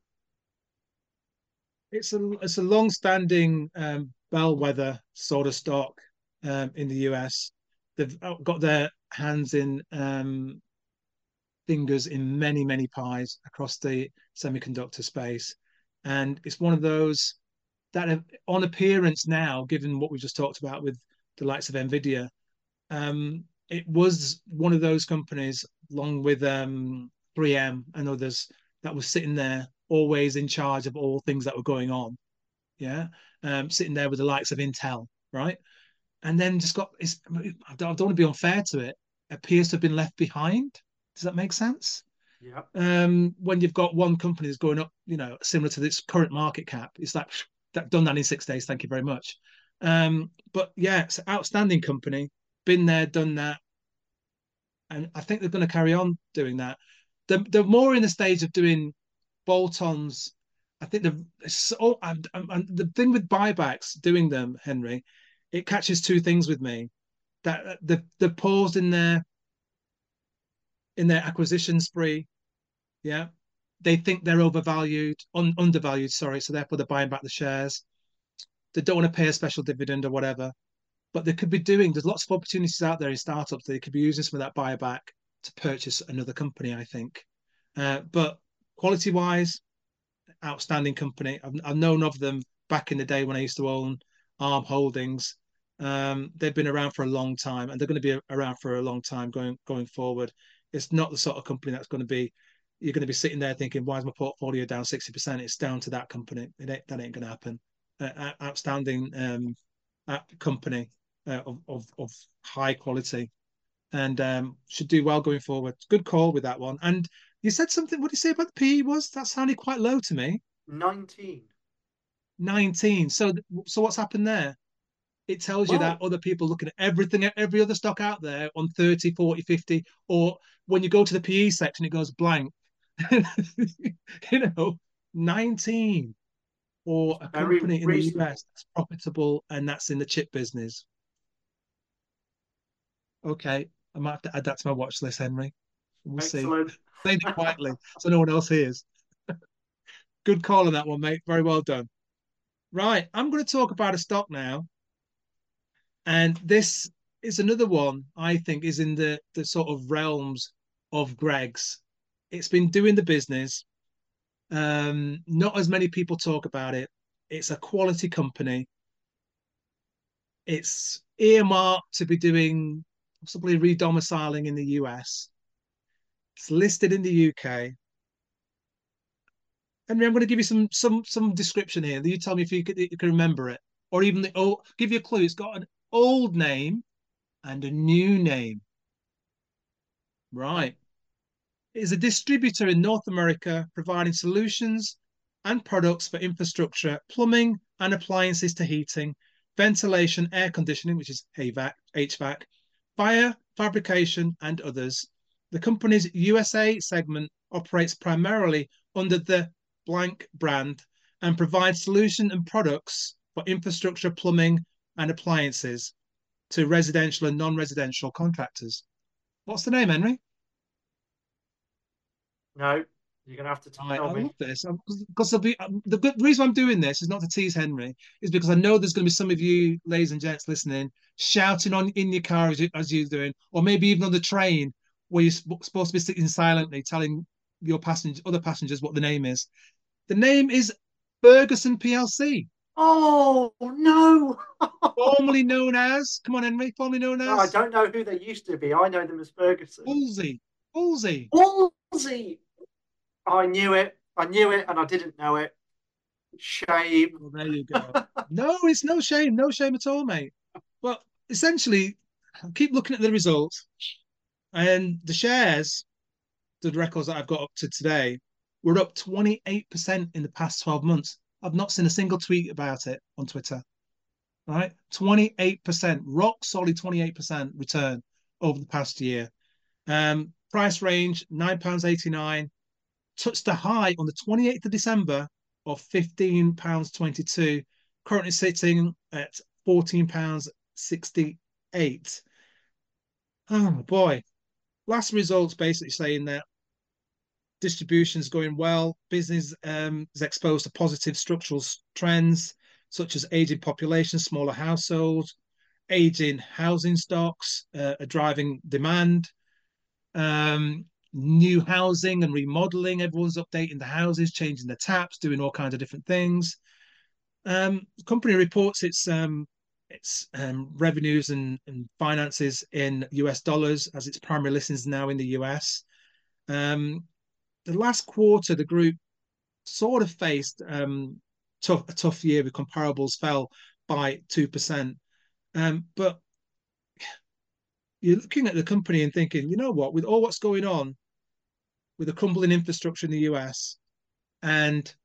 It's a it's a long-standing um, bellwether sort of stock um, in the U S. They've got their hands in um, fingers in many many pies across the semiconductor space, and it's one of those that have, on appearance now, given what we just talked about with the likes of Nvidia, um, it was one of those companies, along with um, three M and others, that was sitting there, always in charge of all things that were going on. Yeah, um, sitting there with the likes of Intel, right? And then just got. It's, I don't, I don't want to be unfair to it. Appears to have been left behind. Does that make sense? Yeah. Um, when you've got one company that's going up, you know, similar to this current market cap, it's like that done that in six days. Thank you very much. Um, but yeah, it's an outstanding company. Been there, done that, and I think they're going to carry on doing that. They're, they're more in the stage of doing bolt-ons. I think the so and, and the thing with buybacks, doing them, Henry, it catches two things with me. That the the paused in their in their acquisition spree. Yeah, they think they're overvalued, un, undervalued. Sorry, so therefore they're buying back the shares. They don't want to pay a special dividend or whatever, but they could be doing. There's lots of opportunities out there in startups. They could be using some of that buyback to purchase another company, I think. Uh, but quality-wise, outstanding company. I've, I've known of them back in the day when I used to own Arm Holdings. Um, they've been around for a long time, and they're going to be around for a long time going going forward. It's not the sort of company that's going to be. You're going to be sitting there thinking, "Why is my portfolio down sixty percent?" It's down to that company. It ain't, that ain't going to happen. Uh, outstanding um, uh, company uh, of, of of high quality, and um, should do well going forward. Good call with that one. And you said something. What did you say about the P E was? That sounded quite low to me. nineteen. nineteen. So, so what's happened there? It tells you Well, that other people looking at everything, every other stock out there on thirty, forty, fifty, or when you go to the P E section, it goes blank. You know, nineteen or a very company in the U reasonable. S that's profitable and that's in the chip business. Okay, I might have to add that to my watch list, Henry. We'll see. Excellent. Say it quietly so no one else hears. Good call on that one, mate. Very well done. Right, I'm going to talk about a stock now. And this is another one I think is in the, the sort of realms of Greggs. It's been doing the business. Um, not as many people talk about it. It's a quality company. It's earmarked to be doing possibly redomiciling in the U S. It's listed in the U K. Henry, I'm going to give you some some some description here. You tell me if you can, you can remember it, or even the oh, give you a clue. It's got an old name and a new name. Right. It is a distributor in North America, providing solutions and products for infrastructure, plumbing and appliances to heating, ventilation, air conditioning, which is H V A C, H V A C, fire, fabrication, and others. The company's U S A segment operates primarily under the blank brand and provides solutions and products for infrastructure, plumbing, and appliances to residential and non-residential contractors. What's the name, Henry? No, you're going to have to tell I, I me. love this because there'll be the good reason I'm doing this is not to tease Henry, is because I know there's going to be some of you, ladies and gents, listening, shouting on in your car as, you, as you're doing, or maybe even on the train where you're supposed to be sitting silently, telling your passenger, other passengers, what the name is. The name is Ferguson P L C. Oh no! Formerly known as, come on, Henry, formerly known as. No, I don't know who they used to be. I know them as Ferguson. Wolsey. Wolsey. Wolsey. I knew it. I knew it, and I didn't know it. Shame. Well, there you go. No, it's no shame. No shame at all, mate. Well, essentially, I keep looking at the results, and the shares, the records that I've got up to today, were up twenty-eight percent in the past twelve months. I've not seen a single tweet about it on Twitter. Right? twenty-eight percent, rock solid twenty-eight percent return over the past year. Um, price range, nine pounds eighty-nine. Touched a high on the twenty-eighth of December of fifteen pounds twenty-two. Currently sitting at fourteen pounds sixty-eight. Oh, boy. Last results basically saying that distribution's going well. Business um, is exposed to positive structural trends, such as aging population, smaller households, aging housing stocks uh, are driving demand. Um, new housing and remodeling. Everyone's updating the houses, changing the taps, doing all kinds of different things. Um, the company reports its um, its um, revenues and, and finances in U S dollars, as its primary listings now in the U S. Um, the last quarter, the group sort of faced um, tough a tough year with comparables fell by two percent. Um, but you're looking at the company and thinking, you know what, with all what's going on with the crumbling infrastructure in the U S and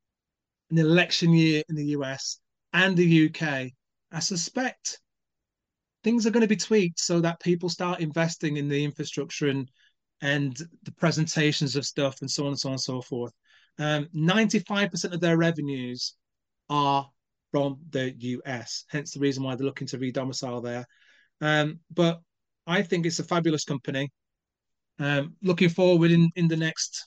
an election year in the U S and the U K, I suspect things are going to be tweaked so that people start investing in the infrastructure and and the presentations of stuff and so on and so on and so forth. Um, ninety-five percent of their revenues are from the U S, hence the reason why they're looking to re-domicile there. Um, but I think it's a fabulous company. Um, looking forward in, in the next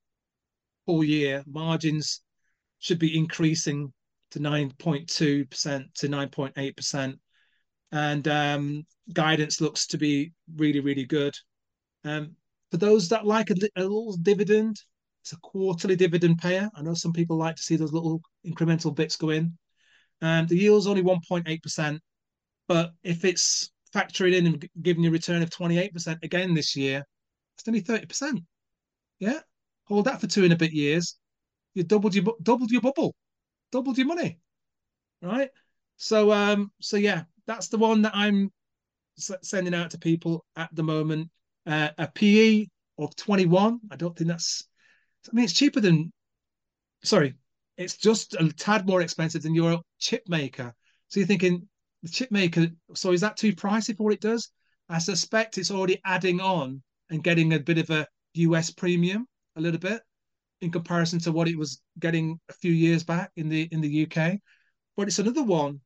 full year, margins should be increasing to nine point two percent to nine point eight percent. And um, guidance looks to be really, really good. Um, for those that like a, a little dividend, it's a quarterly dividend payer. I know some people like to see those little incremental bits go in. Um, the yield's only one point eight percent, but if it's factoring in and giving you a return of twenty-eight percent again this year, it's only thirty percent. Yeah, hold that for two and a bit years. You doubled your doubled your bubble, doubled your money, right? So um, so yeah, that's the one that I'm sending out to people at the moment. Uh, a P E of twenty-one. I don't think that's. I mean, it's cheaper than. Sorry, it's just a tad more expensive than your chip maker. So you're thinking the chip maker. So is that too pricey for what it does? I suspect it's already adding on and getting a bit of a U S premium, a little bit in comparison to what it was getting a few years back in the in the U K. But it's another one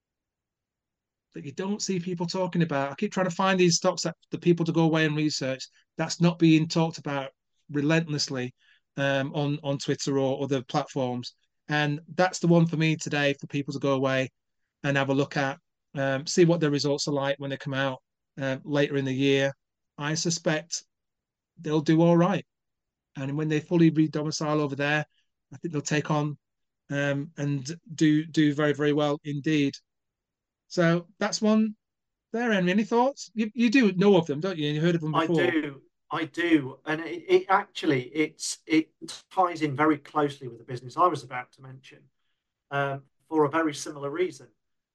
that you don't see people talking about. I keep trying to find these stocks that the people to go away and research. That's not being talked about relentlessly um, on on Twitter or other platforms. And that's the one for me today for people to go away and have a look at, um, see what their results are like when they come out um, later in the year. I suspect they'll do all right. And when they fully re-domicile over there, I think they'll take on um, and do do very, very well indeed. So that's one there, Henry. Any thoughts? You you do know of them, don't you? You heard of them I before. do, I do, and it, it actually it's it ties in very closely with the business I was about to mention, um, for a very similar reason.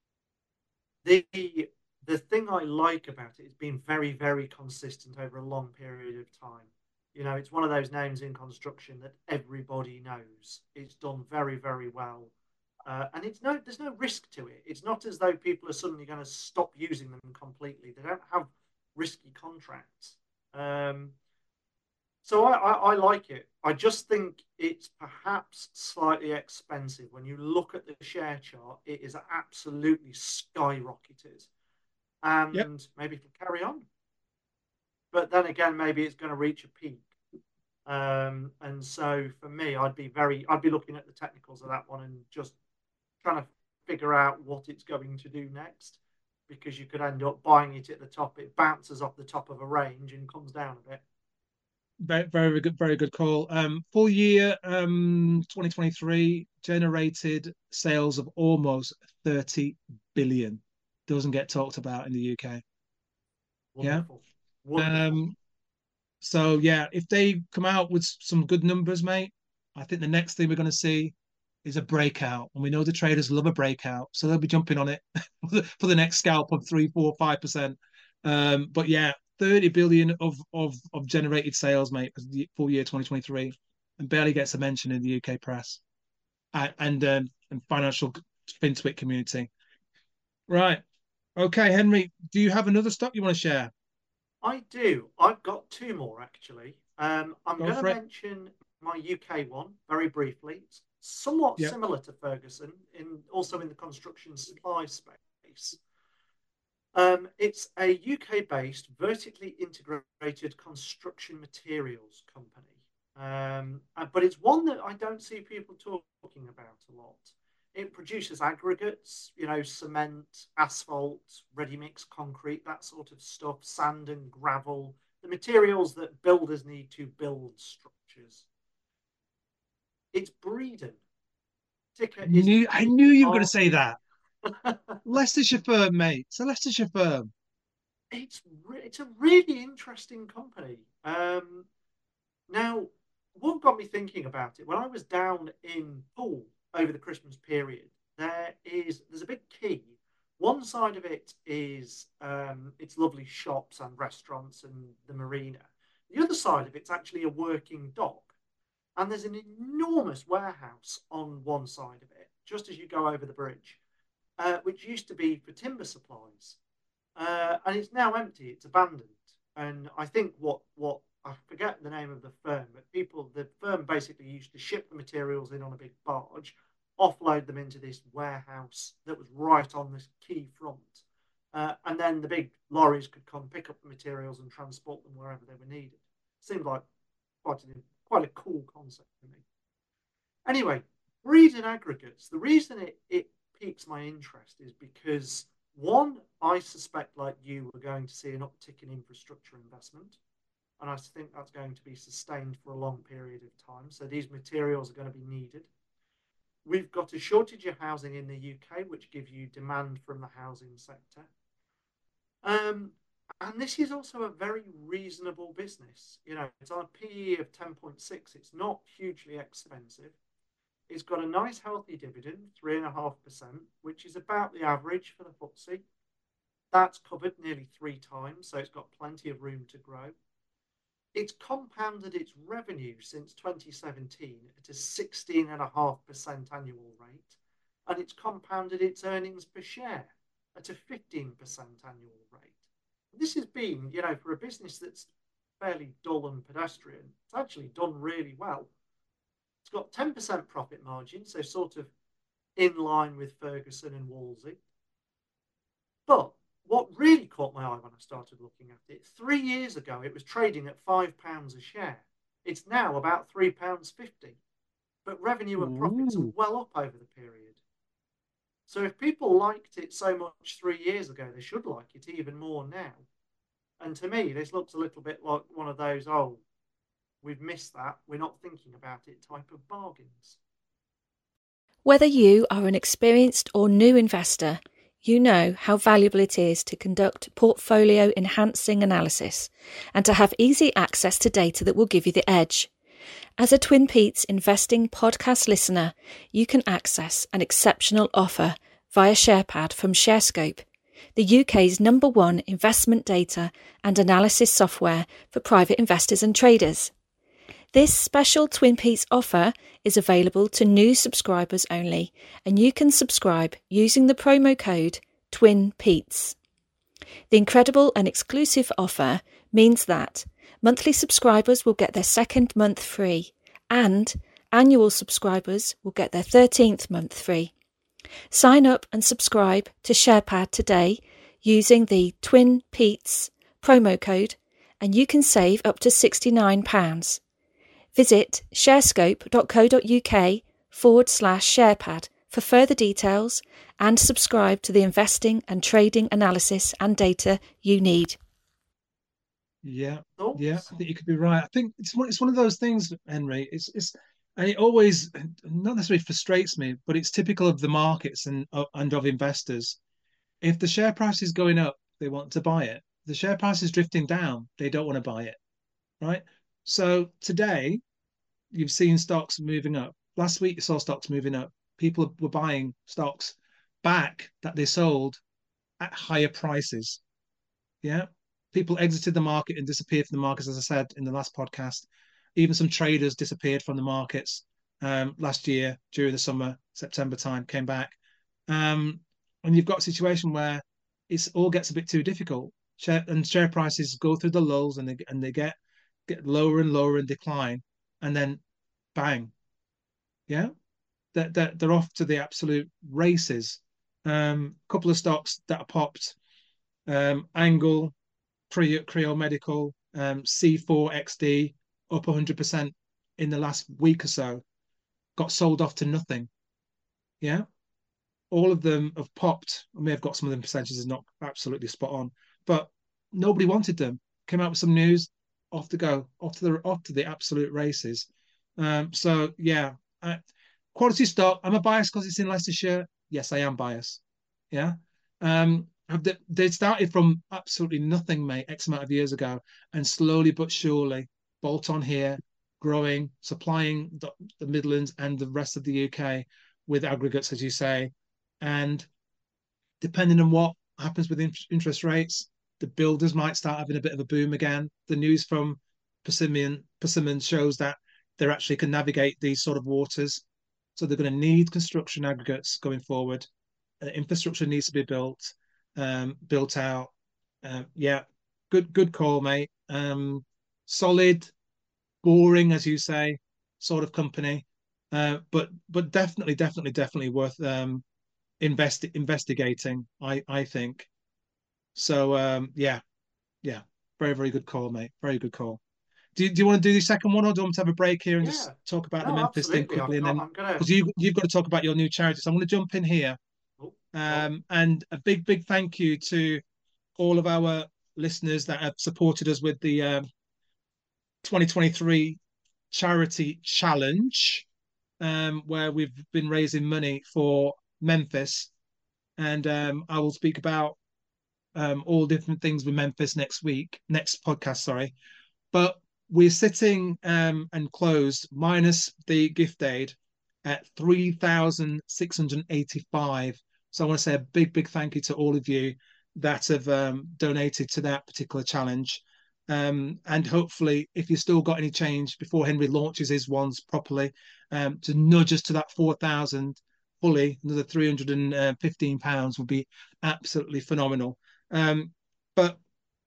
The the thing I like about it is being very, very consistent over a long period of time. You know, it's one of those names in construction that everybody knows. It's done very, very well. Uh, and it's no, there's no risk to it. It's not as though people are suddenly going to stop using them completely. They don't have risky contracts. Um, so I, I, I like it. I just think it's perhaps slightly expensive. When you look at the share chart, it is absolutely skyrocketed. And Yep. maybe it'll carry on. But then again, maybe it's going to reach a peak. Um, and so for me, I'd be very, I'd be looking at the technicals of that one and just trying to figure out what it's going to do next, because you could end up buying it at the top. It bounces off the top of a range and comes down a bit. Very, very good, very good call. Um, full year um, twenty twenty-three generated sales of almost thirty billion. Doesn't get talked about in the U K. Wonderful. Yeah. Wonderful. Um, so yeah, if they come out with some good numbers, mate, I think the next thing we're going to see is a breakout, and we know the traders love a breakout, so they'll be jumping on it for, the, for the next scalp of three, four, five percent. Um, but yeah, thirty billion of of of generated sales, mate, for the full year twenty twenty-three, and barely gets a mention in the U K press and and, um, and financial FinTwit community. Right. Okay, Henry, do you have another stock you want to share? I do. I've got two more actually. Um, I'm Go going to for it. mention my U K one very briefly. It's somewhat Yep. similar to Ferguson, in also in the construction supply space. Um, it's a U K-based vertically integrated construction materials company. Um, uh, but it's one that I don't see people talking about a lot. It produces aggregates, you know, cement, asphalt, ready-mix concrete, that sort of stuff, sand and gravel, the materials that builders need to build structures. It's Breedon. Ticker is Knew, I knew you were going to R- say that. Leicestershire firm, mate. It's a Leicestershire firm. It's re- it's a really interesting company. Um, now, what got me thinking about it, when I was down in Poole over the Christmas period, there is there's a big quay. One side of it is um, it's lovely shops and restaurants and the marina. The other side of it's actually a working dock. And there's an enormous warehouse on one side of it, just as you go over the bridge, uh, which used to be for timber supplies. Uh, and it's now empty, it's abandoned. And I think what, what I forget the name of the firm, but people, the firm basically used to ship the materials in on a big barge, offload them into this warehouse that was right on this quay front. Uh, and then the big lorries could come pick up the materials and transport them wherever they were needed. Seemed like quite, an, quite a cool concept to me. Anyway, breeding aggregates. The reason it, it piques my interest is because, one, I suspect, like you, we're going to see an uptick in infrastructure investment. And I think that's going to be sustained for a long period of time. So these materials are going to be needed. We've got a shortage of housing in the U K, which gives you demand from the housing sector. Um, and this is also a very reasonable business. You know, it's on a P E of ten point six. It's not hugely expensive. It's got a nice healthy dividend, three point five percent, which is about the average for the F T S E. That's covered nearly three times, so it's got plenty of room to grow. It's compounded its revenue since twenty seventeen at a sixteen point five percent annual rate, and it's compounded its earnings per share at a fifteen percent annual rate. This has been, you know, for a business that's fairly dull and pedestrian, it's actually done really well. It's got ten percent profit margin, so sort of in line with Ferguson and Wolsey. But what really caught my eye when I started looking at it, three years ago, it was trading at five pounds a share. It's now about three pounds fifty. But revenue and profits Ooh. are well up over the period. So if people liked it so much three years ago, they should like it even more now. And to me, this looks a little bit like one of those, oh, we've missed that, we're not thinking about it type of bargains. Whether you are an experienced or new investor, you know how valuable it is to conduct portfolio enhancing analysis and to have easy access to data that will give you the edge. As a Twin Peaks investing podcast listener, you can access an exceptional offer via SharePad from ShareScope, the U K's number one investment data and analysis software for private investors and traders. This special Twin Peaks offer is available to new subscribers only, and you can subscribe using the promo code TWINPETES. The incredible and exclusive offer means that monthly subscribers will get their second month free, and annual subscribers will get their thirteenth month free. Sign up and subscribe to SharePad today using the Twin Petes promo code, and you can save up to sixty-nine pounds. Visit sharescope.co.uk forward slash SharePad for further details and subscribe to the investing and trading analysis and data you need. Yeah, yeah, I think you could be right. I think it's one, it's one of those things, Henry. It's it's and it always not necessarily frustrates me, but it's typical of the markets and and of investors. If the share price is going up, they want to buy it. The share price is drifting down, they don't want to buy it, right? So today, you've seen stocks moving up. Last week, you saw stocks moving up. People were buying stocks back that they sold at higher prices. Yeah. People exited the market and disappeared from the markets, as I said in the last podcast. Even some traders disappeared from the markets um, last year during the summer, September time, came back. Um, and you've got a situation where it all gets a bit too difficult. Share, and share prices go through the lulls and they, and they get, get lower and lower and decline. And then bang. Yeah. They're, they're, they're off to the absolute races. A um, couple of stocks that are popped. Um, Angle, Creo Medical, um, C four X D up one hundred percent in the last week or so, got sold off to nothing. Yeah. All of them have popped. I may have got some of them percentages not absolutely spot on, but nobody wanted them. Came out with some news, off to go, off to the off to the absolute races. Um, so yeah, uh, quality stock. I'm a bias because it's in Leicestershire. Yes, I am biased. Yeah. Um, They, they started from absolutely nothing, mate, X amount of years ago, and slowly but surely, bolt on here, growing, supplying the, the Midlands and the rest of the U K with aggregates, as you say. And depending on what happens with in- interest rates, the builders might start having a bit of a boom again. The news from Persimmon, Persimmon shows that they actually can navigate these sort of waters. So they're going to need construction aggregates going forward. Uh, infrastructure needs to be built, um, built out. Uh, yeah, good, good call, mate. Um, solid, boring, as you say, sort of company, uh, but but definitely, definitely, definitely worth um, invest investigating. I I think so. Um, yeah, yeah, very very good call, mate. Very good call. Do you, do you want to do the second one, or do you want to have a break here and just Yeah. talk about the No, Memphis thing absolutely. quickly, I've and got. then I'm gonna. because you you've got to talk about your new charity, so I'm going to jump in here. Oh, oh, Um, and a big big thank you to all of our listeners that have supported us with the um, twenty twenty-three charity challenge, um, where we've been raising money for Memphis, and um, I will speak about um, all different things with Memphis next week, next podcast, sorry. But we're sitting um, and closed minus the gift aid at three thousand six hundred eighty-five. So I want to say a big, big thank you to all of you that have um, donated to that particular challenge. Um, and hopefully, if you've still got any change before Henry launches his ones properly, um, to nudge us to that four thousand fully, another three hundred fifteen pounds would be absolutely phenomenal. Um, but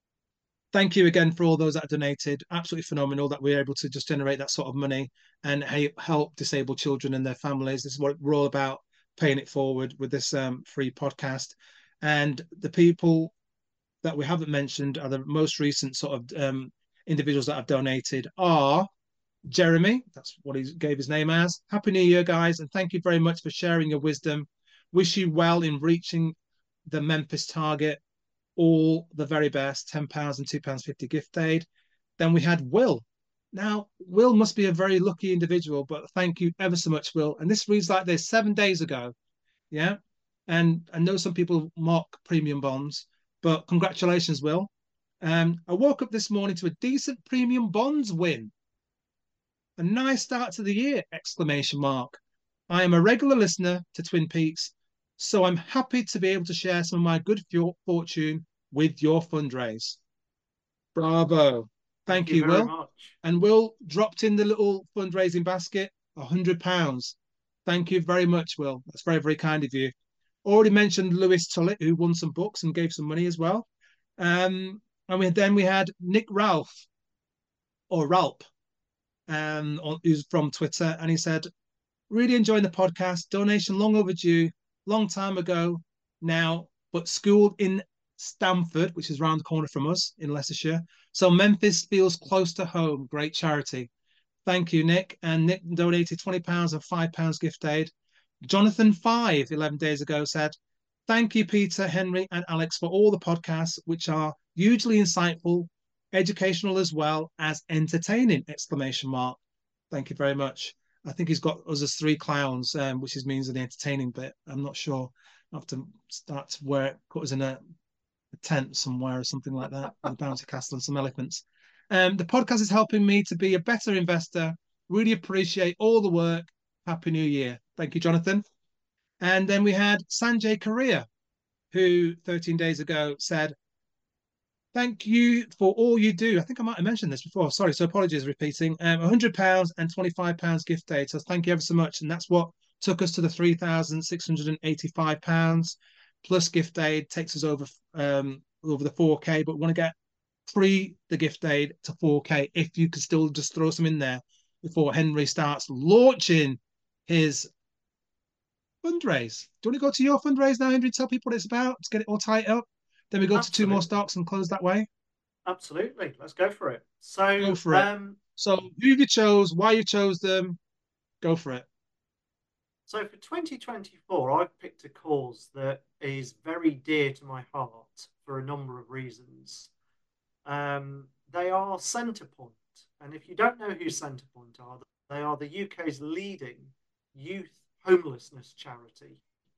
thank you again for all those that donated. Absolutely phenomenal that we're able to just generate that sort of money and help disabled children and their families. This is what we're all about, paying it forward with this um, free podcast. And the people that we haven't mentioned are the most recent sort of um, individuals that have donated are Jeremy, that's what he gave his name as. Happy New Year, guys, and thank you very much for sharing your wisdom. Wish you well in reaching the Memphis target. All the very best, ten pounds and two pounds fifty gift aid. Then we had Will. Now, Will must be a very lucky individual, but thank you ever so much, Will. And this reads like this seven days ago. Yeah. And I know some people mock premium bonds, but congratulations, Will. Um, I woke up this morning to a decent premium bonds win. A nice start to the year, exclamation mark. I am a regular listener to Twin Peaks, so I'm happy to be able to share some of my good fortune with your fundraise. Bravo. Thank, thank you you, very Will. much. And Will dropped in the little fundraising basket, one hundred pounds. Thank you very much, Will. That's very, very kind of you. Already mentioned Lewis Tullett, who won some books and gave some money as well. Um, and we, then we had Nick Ralph, or Ralp, um, who's from Twitter, and he said, really enjoying the podcast. Donation long overdue, long time ago now, but schooled in Stamford, which is round the corner from us in Leicestershire. So Memphis feels close to home. Great charity. Thank you, Nick. And Nick donated twenty pounds and five pounds gift aid. Jonathan Five, eleven days ago, said, thank you, Peter, Henry, and Alex, for all the podcasts, which are hugely insightful, educational as well as entertaining, exclamation mark. Thank you very much. I think he's got us as three clowns, um, which is means of the entertaining bit. I'm not sure. I have to start to wear it, put us in a, a tent somewhere or something like that, with a bouncy castle and some elephants. Um, the podcast is helping me to be a better investor. Really appreciate all the work. Happy New Year. Thank you, Jonathan. And then we had Sanjay Korea, who thirteen days ago said, thank you for all you do. I think I might have mentioned this before. Sorry, so apologies repeating. Um, one hundred pounds and twenty-five pounds gift aid. So thank you ever so much. And that's what took us to the three thousand six hundred eighty-five pounds plus gift aid takes us over um, over the four K. But we want to get pre the gift aid to four K if you could still just throw some in there before Henry starts launching his fundraise. Do you want to go to your fundraise now, Henry? Tell people what it's about. Let's get it all tight up. Then we go Absolutely. to two more stocks and close that way. Absolutely. Let's go for it. So go for it. Um, so who you chose, why you chose them, go for it. So for twenty twenty-four, I've picked a cause that is very dear to my heart for a number of reasons. Um, they are Centrepoint. And if you don't know who Centrepoint are, they are the U K's leading youth homelessness charity.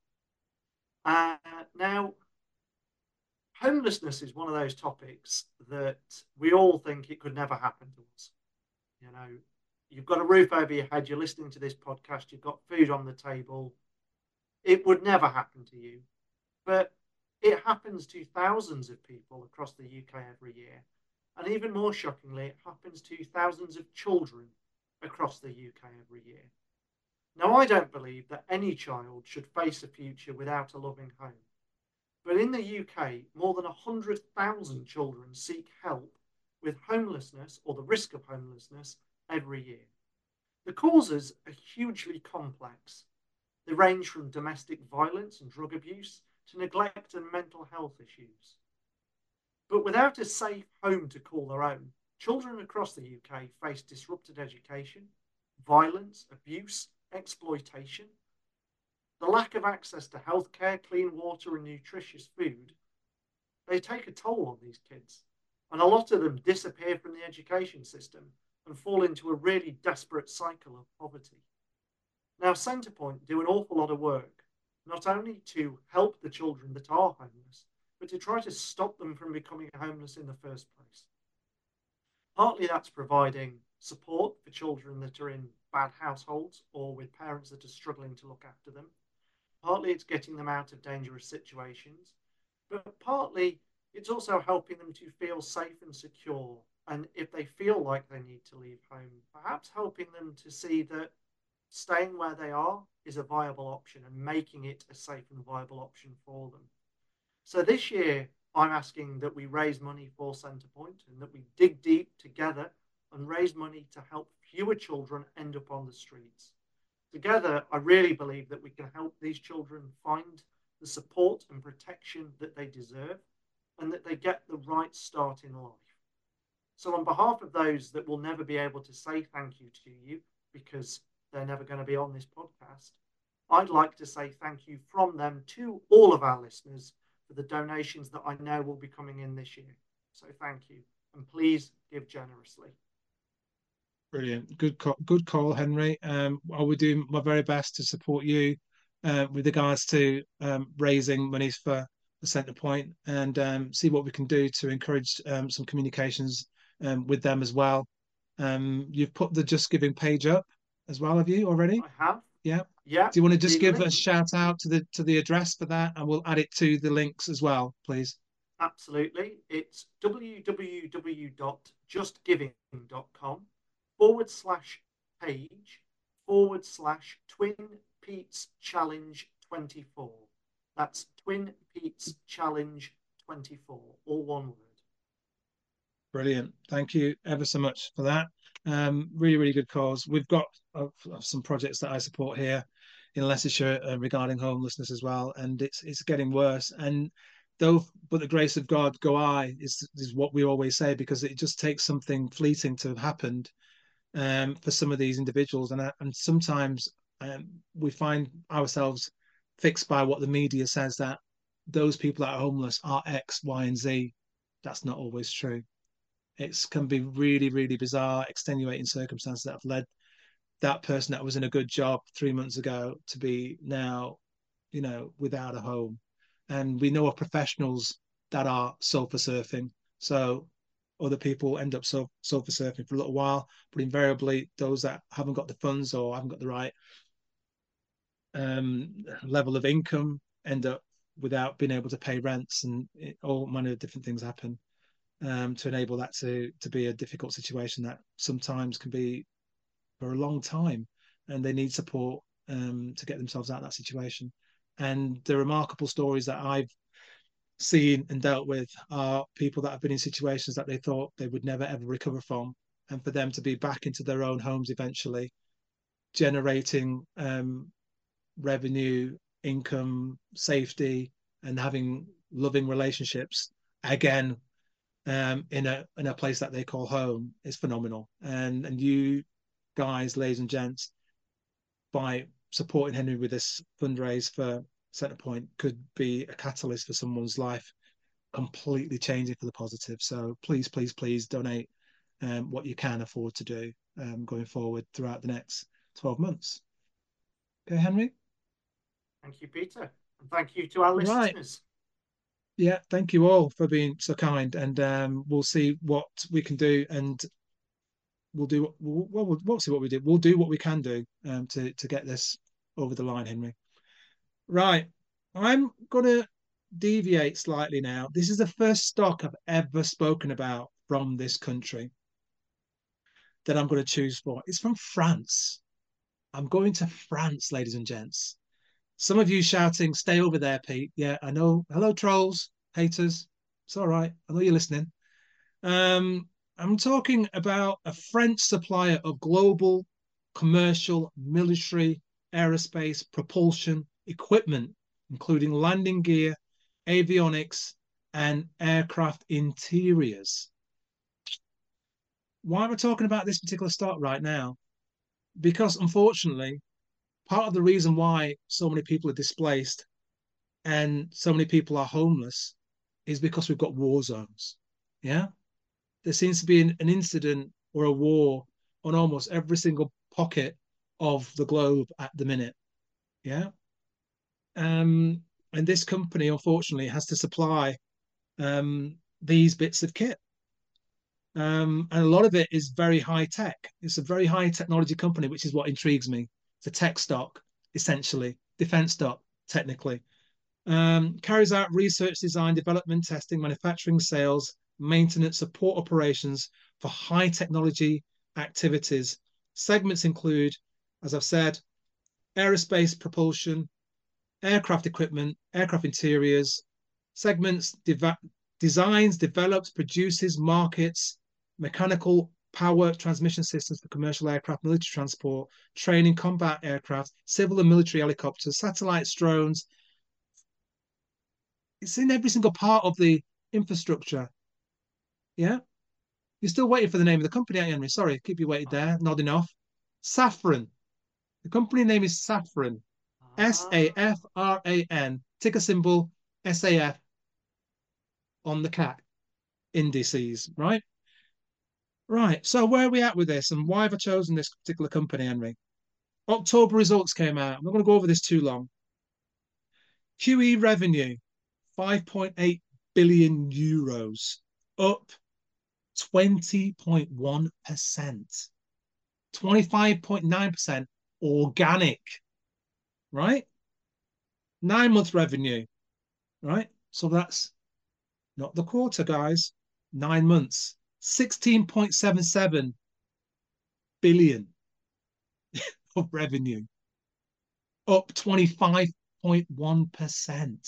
Uh, now, homelessness is one of those topics that we all think it could never happen to us. You know, you've got a roof over your head, you're listening to this podcast, you've got food on the table. It would never happen to you. But it happens to thousands of people across the U K every year. And even more shockingly, it happens to thousands of children across the U K every year. Now, I don't believe that any child should face a future without a loving home. But in the U K, more than one hundred thousand children seek help with homelessness or the risk of homelessness every year. The causes are hugely complex. They range from domestic violence and drug abuse to neglect and mental health issues. But without a safe home to call their own, children across the U K face disrupted education, violence, abuse, exploitation. The lack of access to healthcare, clean water and nutritious food, they take a toll on these kids. And a lot of them disappear from the education system and fall into a really desperate cycle of poverty. Now, Centrepoint do an awful lot of work, not only to help the children that are homeless, but to try to stop them from becoming homeless in the first place. Partly that's providing support for children that are in bad households or with parents that are struggling to look after them. Partly it's getting them out of dangerous situations, but partly it's also helping them to feel safe and secure. And if they feel like they need to leave home, perhaps helping them to see that staying where they are is a viable option and making it a safe and viable option for them. So this year, I'm asking that we raise money for Centrepoint and that we dig deep together and raise money to help fewer children end up on the streets. Together, I really believe that we can help these children find the support and protection that they deserve and that they get the right start in life. So on behalf of those that will never be able to say thank you to you because they're never going to be on this podcast, I'd like to say thank you from them to all of our listeners for the donations that I know will be coming in this year. So thank you, and please give generously. Brilliant. Good call, good call, Henry. Um, I will do my very best to support you uh, with regards to um, raising monies for the Centrepoint and um, see what we can do to encourage um, some communications um, with them as well. Um, you've put the Just Giving page up as well, have you already? I have. Yeah. Yeah. Do you want to just give link. a shout out to the to the address for that, and we'll add it to the links as well, please? Absolutely. It's www.justgiving.com forward slash page forward slash Twin Peaks Challenge twenty-four. That's Twin Peaks Challenge twenty-four, all one word. Brilliant. Thank you ever so much for that. Um, really, really good cause. We've got uh, some projects that I support here in Leicestershire uh, regarding homelessness as well, and it's it's getting worse. And though, but the grace of God go I is is what we always say, because it just takes something fleeting to have happened um, for some of these individuals, and uh, and sometimes um, we find ourselves fixed by what the media says, that those people that are homeless are X, Y, and Z. That's not always true. It can be really, really bizarre, extenuating circumstances that have led that person that was in a good job three months ago to be now, you know, without a home. And we know of professionals that are sofa surfing. So other people end up so, sofa surfing for a little while, but invariably those that haven't got the funds or haven't got the right um, level of income end up without being able to pay rents, and it, all manner of different things happen. Um, to enable that to to be a difficult situation that sometimes can be for a long time, and they need support um, to get themselves out of that situation. And the remarkable stories that I've seen and dealt with are people that have been in situations that they thought they would never ever recover from, and for them to be back into their own homes eventually, generating um, revenue, income, safety, and having loving relationships again. Um, in a in a place that they call home is phenomenal, and and you guys, ladies and gents, by supporting Henry with this fundraise for Centrepoint, could be a catalyst for someone's life, completely changing for the positive. So please, please, please donate um, what you can afford to do um, going forward throughout the next twelve months. Okay, Henry. Thank you, Peter, and thank you to our listeners. Right. Yeah, thank you all for being so kind, and um, we'll see what we can do. And we'll do we'll, well, we'll, we'll see what we do. We'll do what we can do um, to to get this over the line, Henry. Right, I'm gonna deviate slightly now. This is the first stock I've ever spoken about from this country that I'm going to choose for. It's from France. I'm going to France, ladies and gents. Some of you shouting, "Stay over there, Pete." Yeah, I know. Hello, trolls, haters. It's all right. I know you're listening. Um, I'm talking about a French supplier of global commercial, military, aerospace, propulsion equipment, including landing gear, avionics, and aircraft interiors. Why am I talking about this particular stock right now? Because unfortunately, part of the reason why so many people are displaced and so many people are homeless is because we've got war zones. Yeah. There seems to be an, an incident or a war on almost every single pocket of the globe at the minute. Yeah. Um, and this company, unfortunately, has to supply um, these bits of kit. Um, and a lot of it is very high tech. It's a very high technology company, which is what intrigues me. It's a tech stock, essentially, defense stock, technically. Um, carries out research, design, development, testing, manufacturing, sales, maintenance, support operations for high technology activities. Segments include, as I've said, aerospace propulsion, aircraft equipment, aircraft interiors. Segments de- designs, develops, produces, markets, mechanical power transmission systems for commercial aircraft, military transport, training, combat aircraft, civil and military helicopters, satellites, drones. It's in every single part of the infrastructure. Yeah. You're still waiting for the name of the company, aren't you, Henry? Sorry, keep you waiting there, nodding off. Safran. The company name is Safran. S A F R A N. Ticker symbol S A F on the C A C indices, right? Right. So where are we at with this, and why have I chosen this particular company, Henry? October results came out. I'm not going to go over this too long. Q E revenue, five point eight billion euros, up twenty point one percent, twenty-five point nine percent organic, right? Nine month revenue, right? So that's not the quarter, guys. Nine months, sixteen point seven seven billion of revenue, up twenty-five point one percent.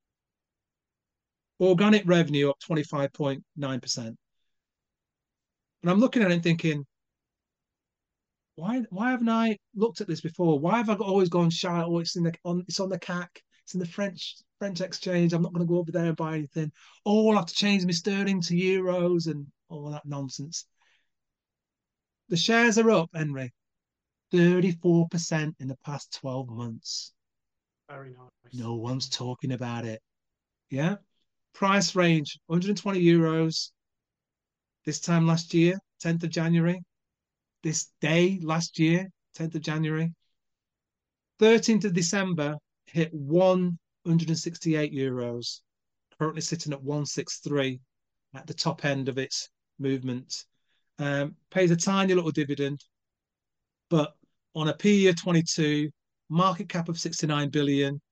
Organic revenue up twenty-five point nine percent. And I'm looking at it and thinking, why why haven't I looked at this before? Why have I always gone shy? Oh, it's in the on it's on the C A C, it's in the French French exchange. I'm not going to go over there and buy anything. Oh, I'll have to change my sterling to euros and all that nonsense. The shares are up, Henry, thirty-four percent in the past twelve months. Very nice. No one's talking about it. Yeah. Price range, one hundred twenty euros. This time last year, tenth of January. This day last year, tenth of January. thirteenth of December, hit one hundred sixty-eight euros. Currently sitting at one sixty-three at the top end of its movement. Um, pays a tiny little dividend, but on a P E of twenty-two, market cap of sixty-nine billion.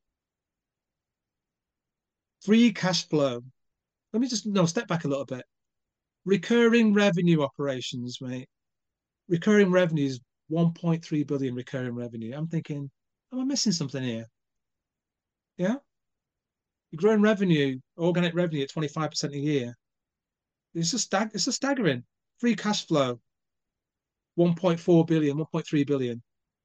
Free cash flow. Let me just no step back a little bit. Recurring revenue operations, mate. Recurring revenue is one point three billion recurring revenue. I'm thinking, am I missing something here? Yeah. You're growing revenue, organic revenue at twenty-five percent a year. It's just stag it's a staggering. Free cash flow, one point four billion, one point three billion.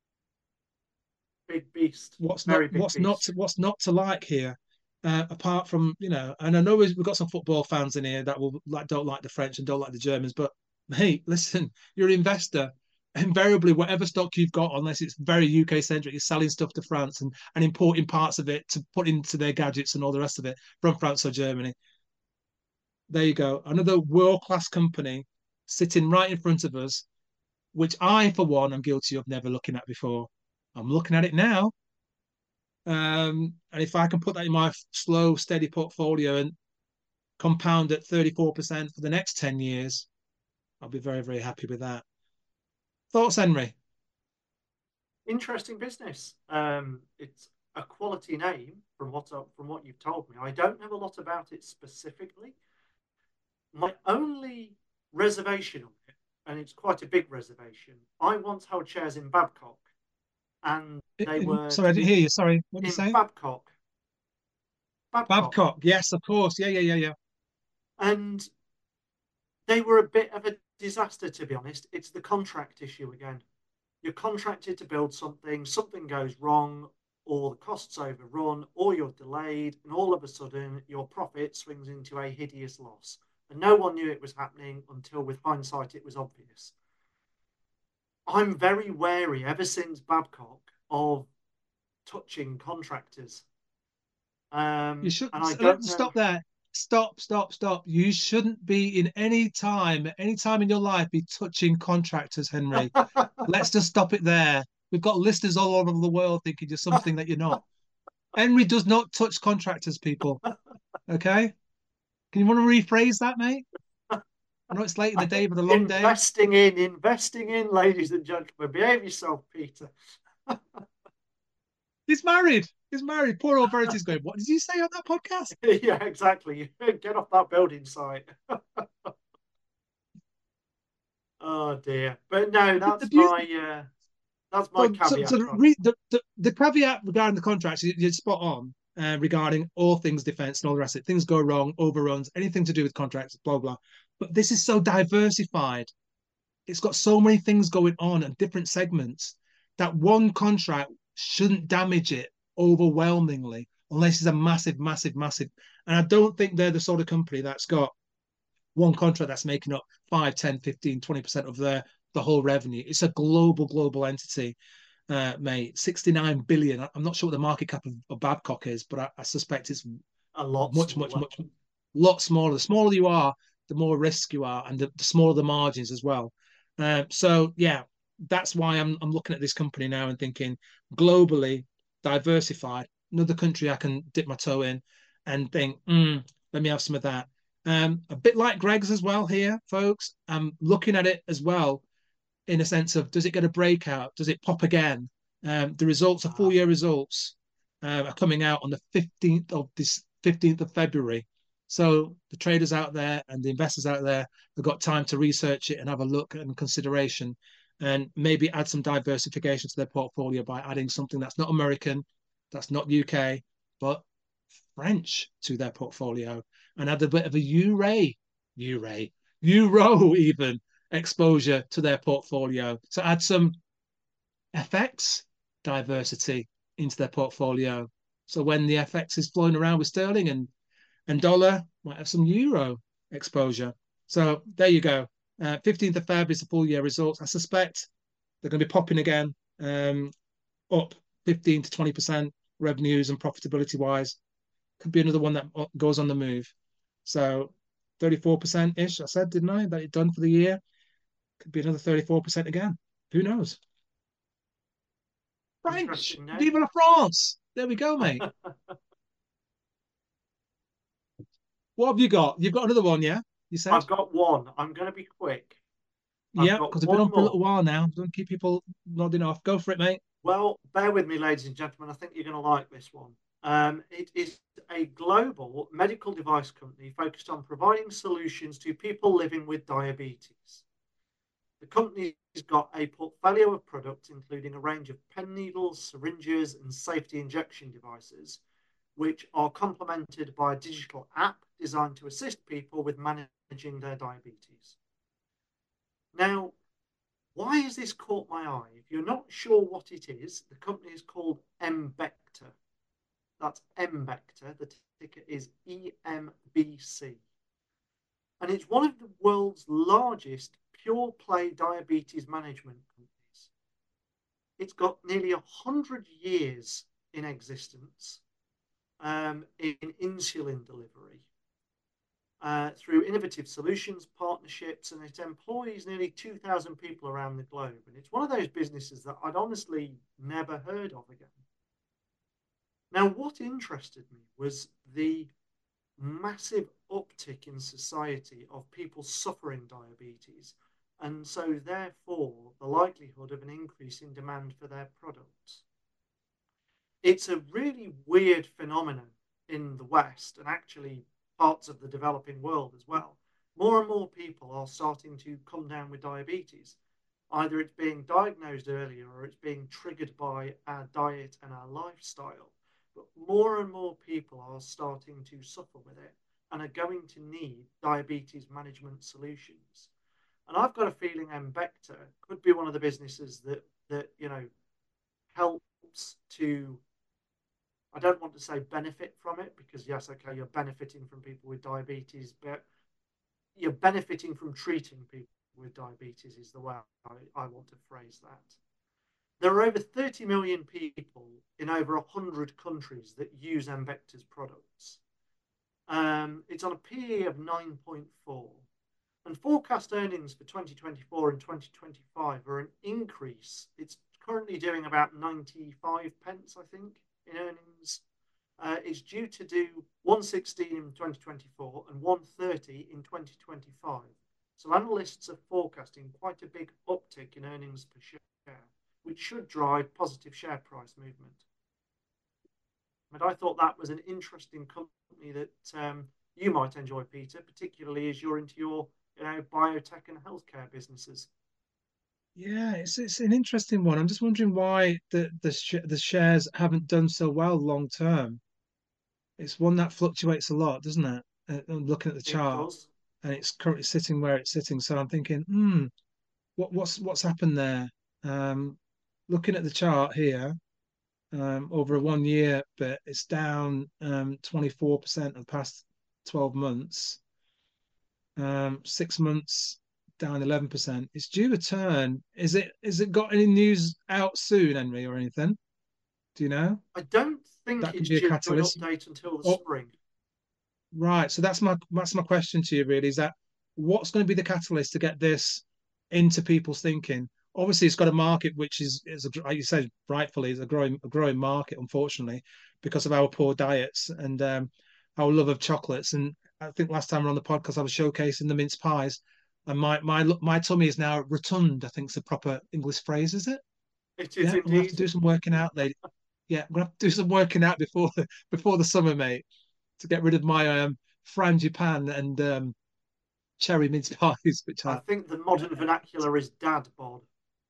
Big beast. What's Very not big what's beast. not to, what's not to like here? Uh, apart from, you know, and I know we've got some football fans in here that will like don't like the French and don't like the Germans, but hey, listen, you're an investor. Invariably, whatever stock you've got, unless it's very U K centric, you're selling stuff to France and, and importing parts of it to put into their gadgets and all the rest of it from France or Germany. There you go. Another world-class company sitting right in front of us, which I, for one, am guilty of never looking at before. I'm looking at it now. Um, and if I can put that in my slow, steady portfolio and compound at thirty-four percent for the next ten years, I'll be very, very happy with that. Thoughts, Henry? Interesting business. Um, it's a quality name from what from what you've told me. I don't know a lot about it specifically. My only reservation on it, and it's quite a big reservation. I once held shares in Babcock, and they In, were sorry, I to didn't be hear you. Sorry, what did you in say? Babcock. Babcock, Babcock. Yes, of course. Yeah, yeah, yeah, yeah. and they were a bit of a disaster, to be honest. It's the contract issue again. You're contracted to build something, something goes wrong, or the costs overrun, or you're delayed, and all of a sudden your profit swings into a hideous loss. And no one knew it was happening until, with hindsight, it was obvious. I'm very wary ever since Babcock of touching contractors. You Um, should and I let don't know. stop there. Stop, stop, stop. You shouldn't be in any time, any time in your life, be touching contractors, Henry. Let's just stop it there. We've got listeners all over the world thinking you're something that you're not. Henry does not touch contractors, people. Okay? Can you want to rephrase that, mate? I know it's late in the day, but a long day. Investing in, investing in, ladies and gentlemen. Behave yourself, Peter. He's married. He's married. Poor old Verity's going, what did you say on that podcast? Yeah, exactly. Get off that building site. Oh dear. But no, The, the that's beauty, my uh, that's my so, so, caveat so on it. re, the, the, the caveat regarding the contracts, you, you're spot on uh, regarding all things defense and all the rest of it. Things go wrong, overruns, anything to do with contracts, blah, blah. But this is so diversified. It's got so many things going on and different segments that one contract shouldn't damage it overwhelmingly unless it's a massive, massive, massive. And I don't think they're the sort of company that's got one contract that's making up five, ten, fifteen, twenty percent of their the whole revenue. It's a global, global entity, uh, mate. sixty-nine billion. I'm not sure what the market cap of, of Babcock is, but I, I suspect it's A lot much, much, smaller. much, lot smaller. The smaller you are, the more risk you are, and the, the smaller the margins as well. Uh, so yeah, that's why I'm I'm looking at this company now and thinking globally diversified. Another country I can dip my toe in and think, mm, let me have some of that. Um, a bit like Greg's as well here, folks. I'm looking at it as well in a sense of does it get a breakout? Does it pop again? Um, the results, the full Ah, year results, uh, are coming out on the fifteenth of this fifteenth of February. So the traders out there and the investors out there have got time to research it and have a look and consideration, and maybe add some diversification to their portfolio by adding something that's not American, that's not U K, but French to their portfolio, and add a bit of a Euro, Euro, Euro even exposure to their portfolio. So add some F X diversity into their portfolio. So when the F X is flowing around with sterling and and dollar, might have some euro exposure. So there you go. Uh, fifteenth of February is the full year results. I suspect they're going to be popping again, um, up fifteen to twenty percent revenues and profitability wise. Could be another one that goes on the move. So thirty-four percent ish, I said, didn't I? That it's done for the year. Could be another thirty-four percent again. Who knows? French. interesting Vive name. la France. There we go, mate. What have you got? You've got another one, yeah? You said? I've got one. I'm going to be quick. I've Yeah, got because we've been one on for a little more. while now. Don't keep people nodding off. Go for it, mate. Well, bear with me, ladies and gentlemen. I think you're going to like this one. Um, it is a global medical device company focused on providing solutions to people living with diabetes. The company's got a portfolio of products, including a range of pen needles, syringes, and safety injection devices, which are complemented by a digital app designed to assist people with managing their diabetes. Now, why has this caught my eye? If you're not sure what it is, the company is called Embecta. That's Embecta. The ticker is E M B C. And it's one of the world's largest pure play diabetes management companies. It's got nearly one hundred years in existence, um, in insulin delivery, uh, through innovative solutions, partnerships, and it employs nearly two thousand people around the globe. And it's one of those businesses that I'd honestly never heard of again. Now, what interested me was the massive uptick in society of people suffering diabetes and so therefore the likelihood of an increase in demand for their products. It's a really weird phenomenon in the West and actually parts of the developing world as well. More and more people are starting to come down with diabetes. Either it's being diagnosed earlier or it's being triggered by our diet and our lifestyle. But more and more people are starting to suffer with it and are going to need diabetes management solutions. And I've got a feeling Embecta could be one of the businesses that, that you know, helps to, I don't want to say benefit from it, because yes, okay, you're benefiting from people with diabetes, but you're benefiting from treating people with diabetes is the way I, I want to phrase that. There are over thirty million people in over one hundred countries that use Embecta's products. Um, it's on a P E of nine point four. And forecast earnings for twenty twenty-four and twenty twenty-five are an increase. It's currently doing about ninety-five pence, I think, in earnings. Uh, it's due to do one sixteen in twenty twenty-four and one thirty in twenty twenty-five. So analysts are forecasting quite a big uptick in earnings per share, which should drive positive share price movement. But I thought that was an interesting company that um, you might enjoy, Peter, particularly as you're into your you know, biotech and healthcare businesses. Yeah, it's it's an interesting one. I'm just wondering why the the sh the shares haven't done so well long term. It's one that fluctuates a lot, doesn't it? Uh, I'm looking at the It chart, does. and it's currently sitting where it's sitting. So I'm thinking, hmm, what what's what's happened there? Um, looking at the chart here, um, over a one year bit, it's down um twenty-four percent of the past twelve months. Um, six months down eleven percent. It's due a turn. Is it? Is it got any news out soon, Henry, or anything? Do you know? I don't think That could it's be a due an catalyst. update until the Oh, spring. right. So that's my that's my question to you, really. Is that what's going to be the catalyst to get this into people's thinking? Obviously, it's got a market which is is a, like you said rightfully is a growing a growing market, unfortunately, because of our poor diets and um, our love of chocolates. And I think last time we we're on the podcast, I was showcasing the mince pies, and my my my tummy is now rotund. I think it's a proper English phrase, is it? It Yeah, is I'm gonna have to indeed. do some working out, lady. Yeah, I'm gonna have to do some working out before before the summer, mate, to get rid of my um frangipane and um cherry mince pies, which I I think the modern vernacular is dad bod.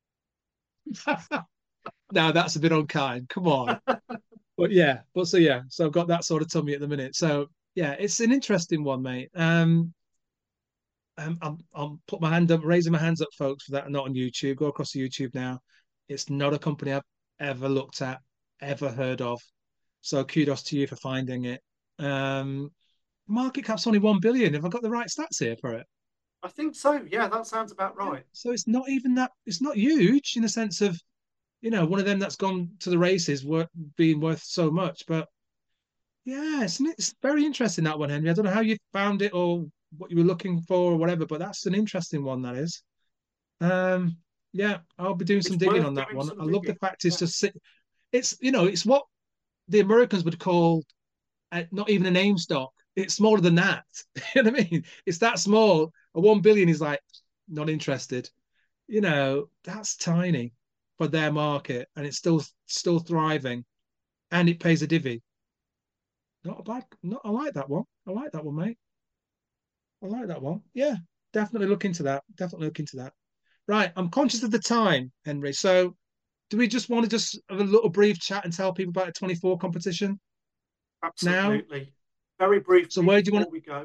now that's a bit unkind. Come on. But yeah, but so yeah, so I've got that sort of tummy at the minute. So yeah, it's an interesting one, mate. Um, um I'll, I'll put my hand up, raising my hands up, folks, for that are not on YouTube. Go across to YouTube now. It's not a company I've ever looked at, ever heard of. So kudos to you for finding it. Um, market cap's only one billion. Have I got the right stats here for it? I think so. Yeah, that sounds about Yeah. right. So it's not even that. It's not huge in the sense of, you know, one of them that's gone to the races worth being worth so much. But yeah, it's it's very interesting, that one, Henry. I don't know how you found it or what you were looking for or whatever, but that's an interesting one, that is. Um, yeah, I'll be doing some It's digging worth on that doing one. some I love the digging. fact it's Yeah. just sit. It's you know, it's what the Americans would call uh, not even a name stock. It's smaller than that. You know what I mean? It's that small. A one billion is like not interested. You know, that's tiny for their market, and it's still still thriving, and it pays a divvy. Not a bad. Not. I like that one. I like that one, mate. I like that one. Yeah, definitely look into that. Definitely look into that. Right, I'm conscious of the time, Henry. So, do we just want to just have a little brief chat and tell people about the twenty-four competition now? Absolutely. Very So, briefly where do you want before to? we go.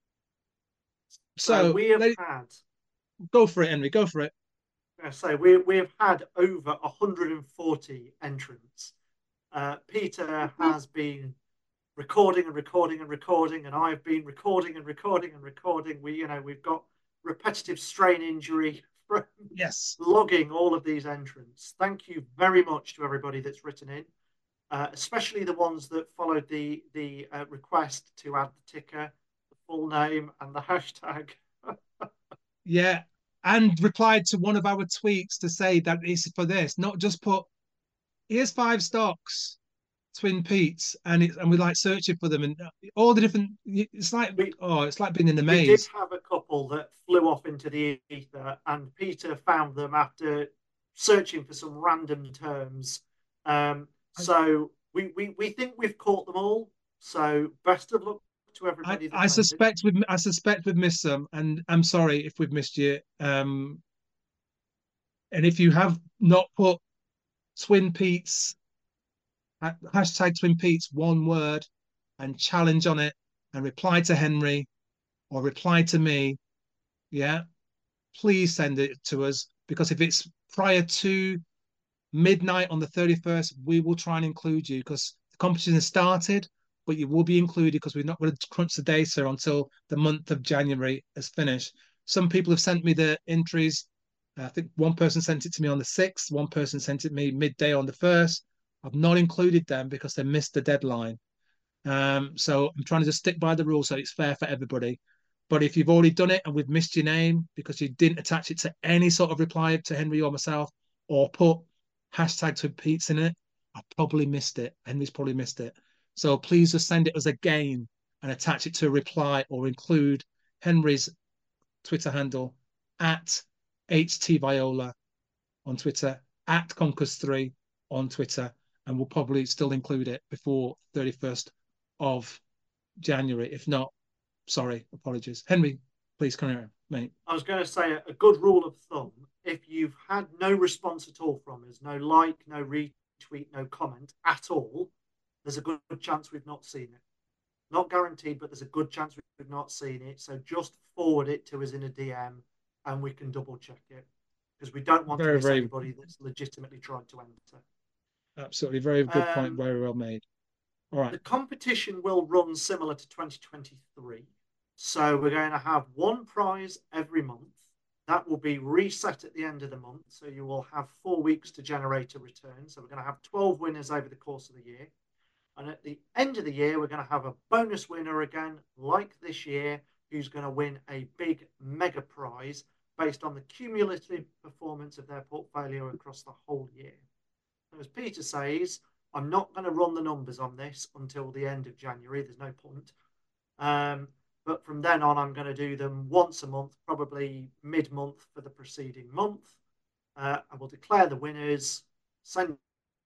So So, we have let had, go for it, Henry. Go for it. I say we we have had over one hundred forty entrants. Uh, Peter has been recording and recording and recording, and I've been recording and recording and recording. We, you know, we've got repetitive strain injury from Yes. logging all of these entrants. Thank you very much to everybody that's written in, uh, especially the ones that followed the the uh, request to add the ticker, the full name, and the hashtag. Yeah, and replied to one of our tweets to say that it's for this, not just put here's five stocks Twin Peaks, and it's and we like searching for them and all the different. It's like We, oh, it's like being in the we did maze. have a couple that flew off into the ether, and Peter found them after searching for some random terms. Um, so we, we we think we've caught them all. So best of luck to I, everybody I that's entered. suspect we've I suspect we've missed some, and I'm sorry if we've missed you. Um, and if you have not put Twin Peaks hashtag Twin Peaks one word and challenge on it and reply to Henry or reply to me, yeah, please send it to us, because if it's prior to midnight on the thirty-first, we will try and include you, because the competition has started, but you will be included because we're not going to crunch the data until the month of January has finished. Some people have sent me the entries. I think one person sent it to me on the sixth, one person sent it to me midday on the first. I've not included them because they missed the deadline. Um, so I'm trying to just stick by the rules so it's fair for everybody. But if you've already done it and we've missed your name because you didn't attach it to any sort of reply to Henry or myself, or put hashtag Twin Peaks in it, I probably missed it. Henry's probably missed it. So please just send it as a game and attach it to a reply, or include Henry's Twitter handle at H T Viola on Twitter, at Conkers three on Twitter, and we'll probably still include it before thirty-first of January. If not, sorry, apologies. Henry, please carry on, mate. I was going to say a good rule of thumb: if you've had no response at all from us, no like, no retweet, no comment at all, there's a good chance we've not seen it. Not guaranteed, but there's a good chance we've not seen it. So just forward it to us in a D M and we can double check it, because we don't want very, to miss very, anybody that's legitimately tried to enter. Absolutely. Very good um, point. Very well made. All right. The competition will run similar to twenty twenty-three. So we're going to have one prize every month. That will be reset at the end of the month. So you will have four weeks to generate a return. So we're going to have twelve winners over the course of the year. And at the end of the year, we're going to have a bonus winner again, like this year, who's going to win a big mega prize based on the cumulative performance of their portfolio across the whole year. And as Peter says, I'm not going to run the numbers on this until the end of January. There's no point. Um, but from then on, I'm going to do them once a month, probably mid-month for the preceding month. Uh, I will declare the winners, send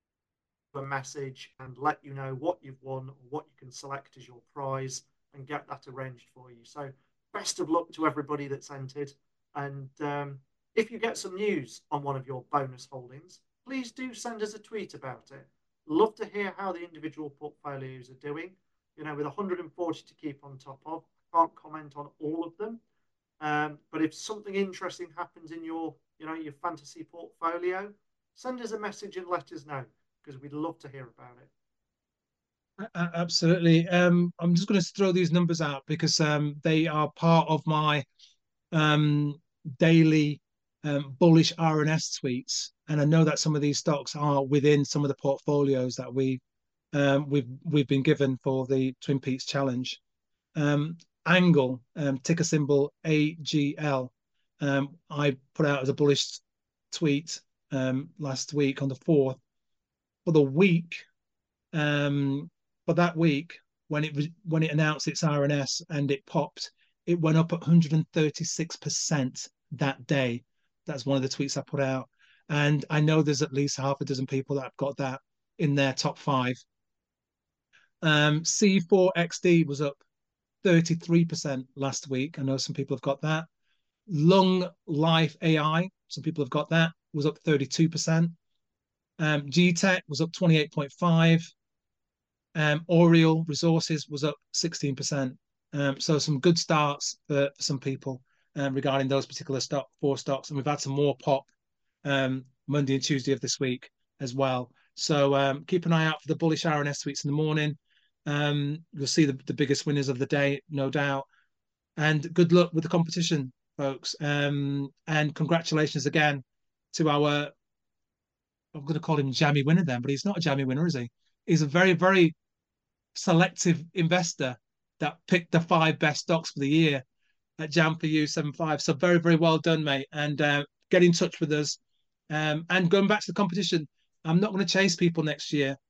a message and let you know what you've won or what you can select as your prize, and get that arranged for you. So best of luck to everybody that's entered. And um, if you get some news on one of your bonus holdings, please do send us a tweet about it. Love to hear how the individual portfolios are doing. You know, with one hundred forty to keep on top of, I can't comment on all of them. Um, but if something interesting happens in your, you know, your fantasy portfolio, send us a message and let us know, because we'd love to hear about it. Absolutely. Um, I'm just going to throw these numbers out because um, they are part of my um, daily um, bullish R N S tweets, and I know that some of these stocks are within some of the portfolios that we um, we've we've been given for the Twin Peaks challenge. Um, Angle, um, ticker symbol A G L. Um, I put out as a bullish tweet um, last week on the fourth. For the week, um, for that week, when it was when it announced its R N S and it popped, it went up one hundred thirty-six percent that day. That's one of the tweets I put out, and I know there's at least half a dozen people that have got that in their top five. Um, C four X D was up thirty-three percent last week. I know some people have got that. Lung Life A I, some people have got that, was up thirty-two percent. Um, G Tech was up twenty-eight point five. Um, Oriel Resources was up sixteen percent. Um, so some good starts for, for some people um, regarding those particular stock four stocks. And we've had some more pop um, Monday and Tuesday of this week as well. So um, keep an eye out for the bullish R N S tweets in the morning. Um, you'll see the, the biggest winners of the day, no doubt. And good luck with the competition, folks. Um, and congratulations again to our, I'm going to call him Jammy winner then, but he's not a Jammy winner, is he? He's a very, very selective investor that picked the five best stocks for the year at Jam for You seventy-five. So very, very well done, mate. And uh, get in touch with us. Um, and going back to the competition, I'm not going to chase people next year.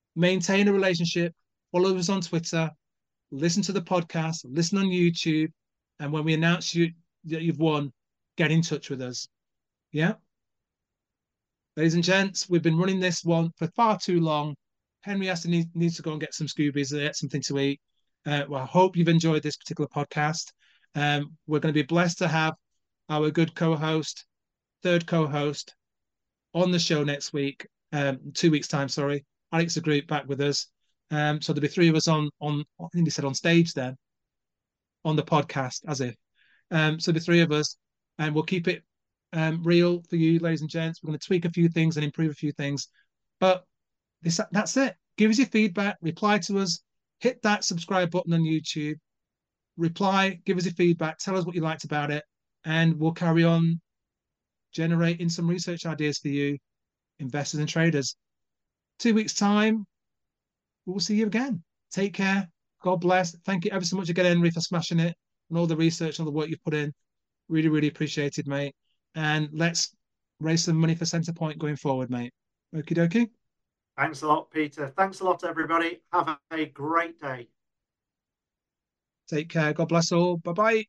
maintain a relationship, follow us on Twitter, listen to the podcast, listen on YouTube, and when we announce you that you've won, get in touch with us. Yeah? Ladies and gents, we've been running this one for far too long. Henry has to need, needs to go and get some Scoobies, get something to eat. Uh, well, I hope you've enjoyed this particular podcast. Um, we're going to be blessed to have our good co-host, third co-host, on the show next week, um, two weeks' time, sorry. Alex the Group back with us. Um, so there'll be three of us on, on I think they said on stage then, on the podcast, as if. Um, so the three of us, and we'll keep it um, real for you, ladies and gents. We're going to tweak a few things and improve a few things. But this, that's it. Give us your feedback, reply to us, hit that subscribe button on YouTube, reply, give us your feedback, tell us what you liked about it, and we'll carry on generating some research ideas for you, investors and traders. Two weeks' time, we'll see you again. Take care. God bless. Thank you ever so much again, Henry, for smashing it and all the research and all the work you've put in. Really, really appreciated, mate. And let's raise some money for Centrepoint going forward, mate. Okie dokie. Thanks a lot, Peter. Thanks a lot, everybody. Have a great day. Take care. God bless all. Bye-bye.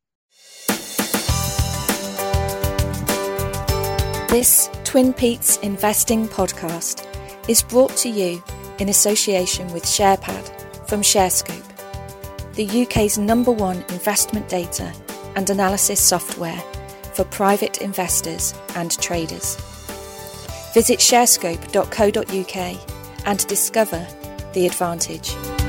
This Twin Peaks Investing podcast is brought to you in association with SharePad from ShareScope, the U K's number one investment data and analysis software for private investors and traders. Visit sharescope dot co dot uk and discover the advantage.